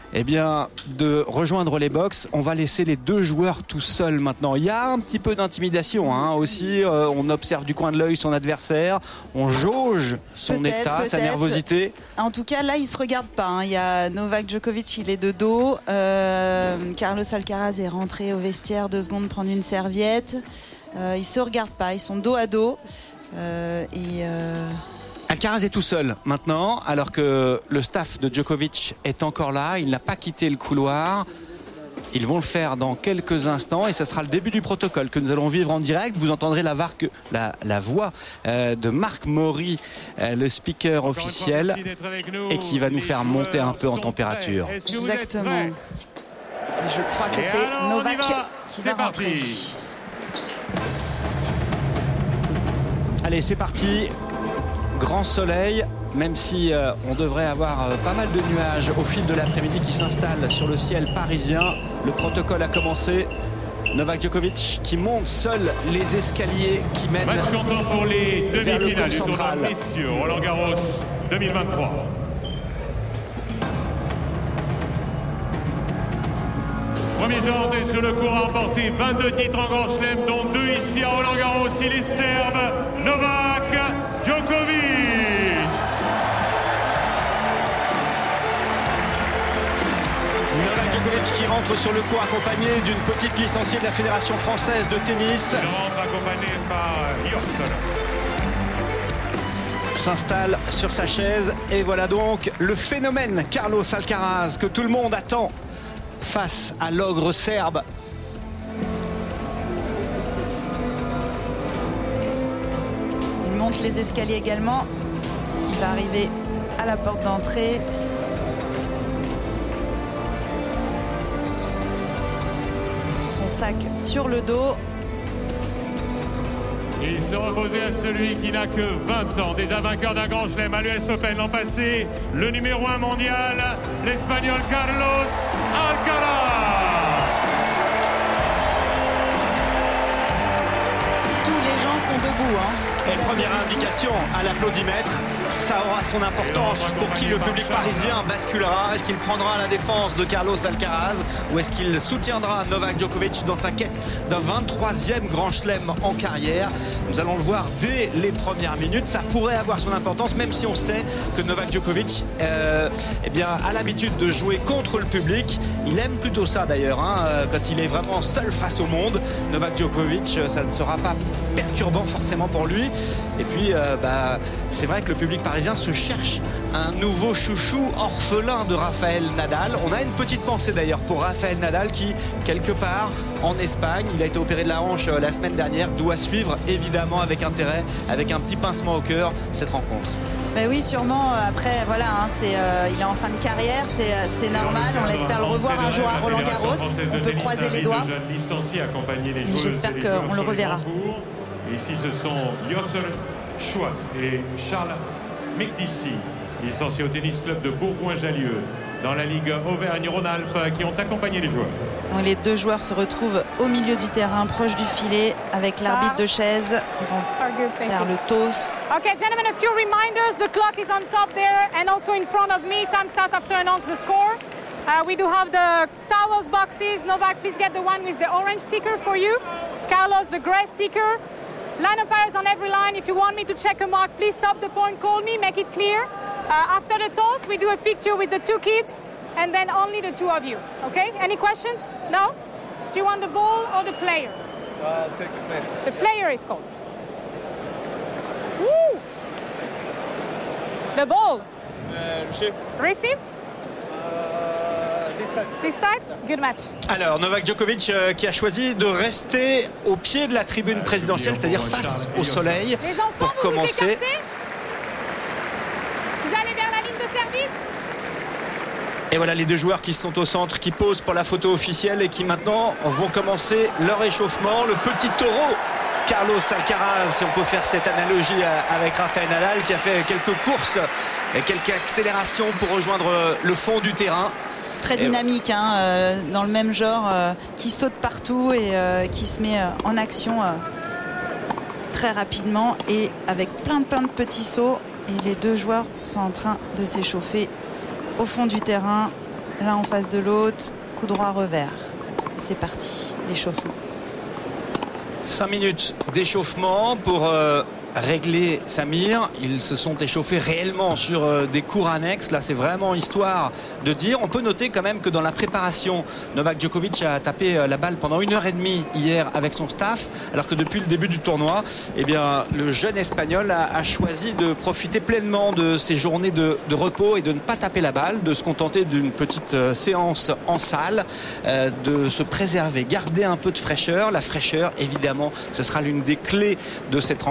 de rejoindre les box. On va laisser les deux joueurs tout seuls maintenant. Il y a un petit peu d'intimidation aussi. On observe du coin de l'œil son adversaire. On jauge son état, sa nervosité. En tout cas, là, ils se regardent pas. Il y a Novak Djokovic, il est de dos. Carlos Alcaraz est rentré au vestiaire 2 secondes prendre une serviette. Ils se regardent pas. Ils sont dos à dos. Alcaraz est tout seul maintenant, alors que le staff de Djokovic est encore là. Il n'a pas quitté le couloir. Ils vont le faire dans quelques instants et ce sera le début du protocole que nous allons vivre en direct. Vous entendrez la voix de Marc Maury, le speaker officiel, et qui va nous faire monter un peu en température. Exactement. Et je crois que c'est Novak qui va rentrer. Allez, c'est parti. Grand soleil, même si on devrait avoir pas mal de nuages au fil de l'après-midi qui s'installent sur le ciel parisien. Le protocole a commencé. Novak Djokovic qui monte seul les escaliers qui mènent match comptant pour les demi-finales du tournoi messieurs Roland Garros 2023. Premier joueur entré sur le court a remporté 22 titres en Grand Chelem, dont 2 ici à Roland Garros. Il est serbe, Novak Djokovic. Novak Djokovic qui rentre sur le court accompagné d'une petite licenciée de la Fédération française de tennis. Il rentre accompagné par Yossel. S'installe sur sa chaise et voilà donc le phénomène Carlos Alcaraz que tout le monde attend face à l'ogre serbe. Il monte les escaliers également. Il va arriver à la porte d'entrée. Son sac sur le dos. Il se reposait à celui qui n'a que 20 ans, déjà vainqueur d'un Grand Chelem à l'US Open l'an passé, le numéro 1 mondial, l'Espagnol Carlos Alcaraz. Tous les gens sont debout. Et première indication à l'applaudimètre, ça aura son importance pour qui le public parisien basculera. Est-ce qu'il prendra la défense de Carlos Alcaraz ou est-ce qu'il soutiendra Novak Djokovic dans sa quête d'un 23e Grand Chelem en carrière? Nous allons le voir dès les premières minutes. Ça pourrait avoir son importance, même si on sait que Novak Djokovic a l'habitude de jouer contre le public. Il aime plutôt ça d'ailleurs, quand il est vraiment seul face au monde. Novak Djokovic, ça ne sera pas perturbant forcément pour lui. Et puis c'est vrai que le public parisien se cherche un nouveau chouchou orphelin de Rafael Nadal. On a une petite pensée d'ailleurs pour Rafael Nadal qui, quelque part en Espagne, il a été opéré de la hanche la semaine dernière, doit suivre évidemment avec intérêt, avec un petit pincement au cœur, cette rencontre. Ben oui, sûrement. Après, voilà, il est en fin de carrière, c'est normal. On l'espère le revoir un jour à Roland Garros. On peut croiser les doigts. Mais j'espère qu'on le reverra. Ici, ce sont Yossel Chouat et Charles Mekdissi, licenciés au tennis club de Bourgoin-Jallieu, dans la Ligue Auvergne-Rhône-Alpes, qui ont accompagné les joueurs. Donc, les deux joueurs se retrouvent au milieu du terrain, proche du filet, avec l'arbitre de chaise. Ils vont faire le toss. Okay, gentlemen, a few reminders. The clock is on top there, and also in front of me. Time start after announce the score. We do have the towels boxes. Novak, please get the one with the orange sticker for you. Carlos, the gray sticker. Line umpires on every line. If you want me to check a mark, please stop the point, call me, make it clear. After the toss, we do a picture with the two kids, and then only the two of you. Okay? Any questions? No? Do you want the ball or the player? I'll take the player. The player is called. Woo! The ball. Receive. Receive? This side? Good match. Alors, Novak Djokovic qui a choisi de rester au pied de la tribune présidentielle, c'est-à-dire face au soleil, pour commencer. Vous allez vers la ligne de service. Et voilà les deux joueurs qui sont au centre, qui posent pour la photo officielle et qui maintenant vont commencer leur échauffement. Le petit taureau Carlos Alcaraz, si on peut faire cette analogie avec Rafael Nadal, qui a fait quelques courses et quelques accélérations pour rejoindre le fond du terrain. Très dynamique, dans le même genre, qui saute partout et qui se met en action très rapidement et avec plein de petits sauts. Et les deux joueurs sont en train de s'échauffer au fond du terrain, l'un en face de l'autre, coup droit revers. Et c'est parti, l'échauffement. 5 minutes d'échauffement pour régler sa mire. Ils se sont échauffés réellement sur des cours annexes. Là, c'est vraiment histoire de dire. On peut noter quand même que dans la préparation, Novak Djokovic a tapé la balle pendant 1h30 hier avec son staff, alors que depuis le début du tournoi, le jeune Espagnol a choisi de profiter pleinement de ses journées de repos et de ne pas taper la balle, de se contenter d'une petite séance en salle, de se préserver, garder un peu de fraîcheur. La fraîcheur, évidemment, ce sera l'une des clés de cette rencontre.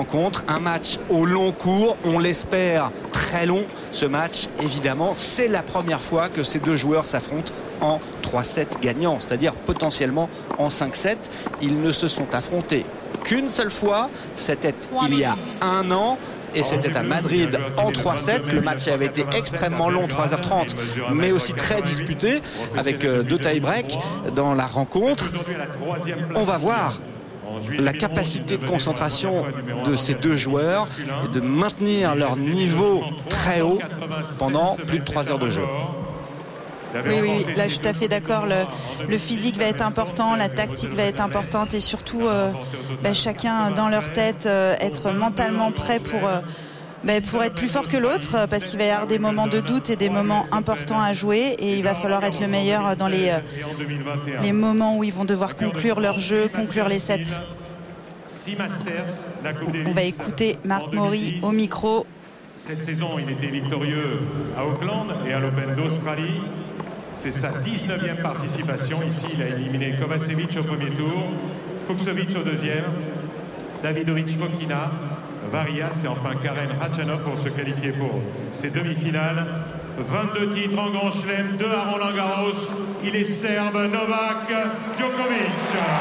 un match au long cours. On l'espère très long, ce match, évidemment. C'est la première fois que ces deux joueurs s'affrontent en 3-7 gagnants, c'est-à-dire potentiellement en 5-7. Ils ne se sont affrontés qu'une seule fois. C'était il y a un an. Et c'était à Madrid en 3-7. Le match avait été extrêmement long, 3h30, mais aussi très disputé, avec deux tie-breaks dans la rencontre. On va voir la capacité de concentration de ces deux joueurs et de maintenir leur niveau très haut pendant plus de 3 heures de jeu. Oui, là je suis tout à fait d'accord. Le physique va être important, la tactique va être importante et surtout chacun dans leur tête être mentalement prêt pour être plus fort que l'autre, parce qu'il va y avoir des moments de doute et des moments importants à jouer et il va falloir être le meilleur dans les moments où ils vont devoir conclure leur jeu, conclure les sets. On va écouter Marc Maury au micro. Cette saison, il était victorieux à Auckland et à l'Open d'Australie. C'est sa 19e participation. Ici, il a éliminé Kovacevic au premier tour, Fucsovic au deuxième, Davidovic Fokina, Varias et enfin Karen Khachanov pour se qualifier pour ces demi-finales. 22 titres en Grand Chelem, 2 à Roland-Garros. Il est serbe, Novak Djokovic.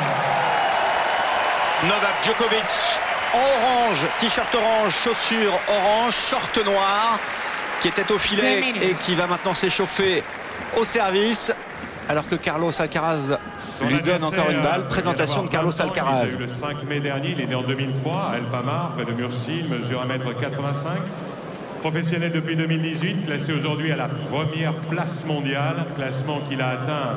Novak Djokovic, orange, t-shirt orange, chaussures orange, short noir, qui était au filet et qui va maintenant s'échauffer au service, alors que Carlos Alcaraz lui donne encore une balle. Présentation de Carlos Alcaraz. Le 5 mai dernier, il est né en 2003 à El Pamar, près de Murcie, il mesure 1m85. Professionnel depuis 2018, classé aujourd'hui à la première place mondiale, classement qu'il a atteint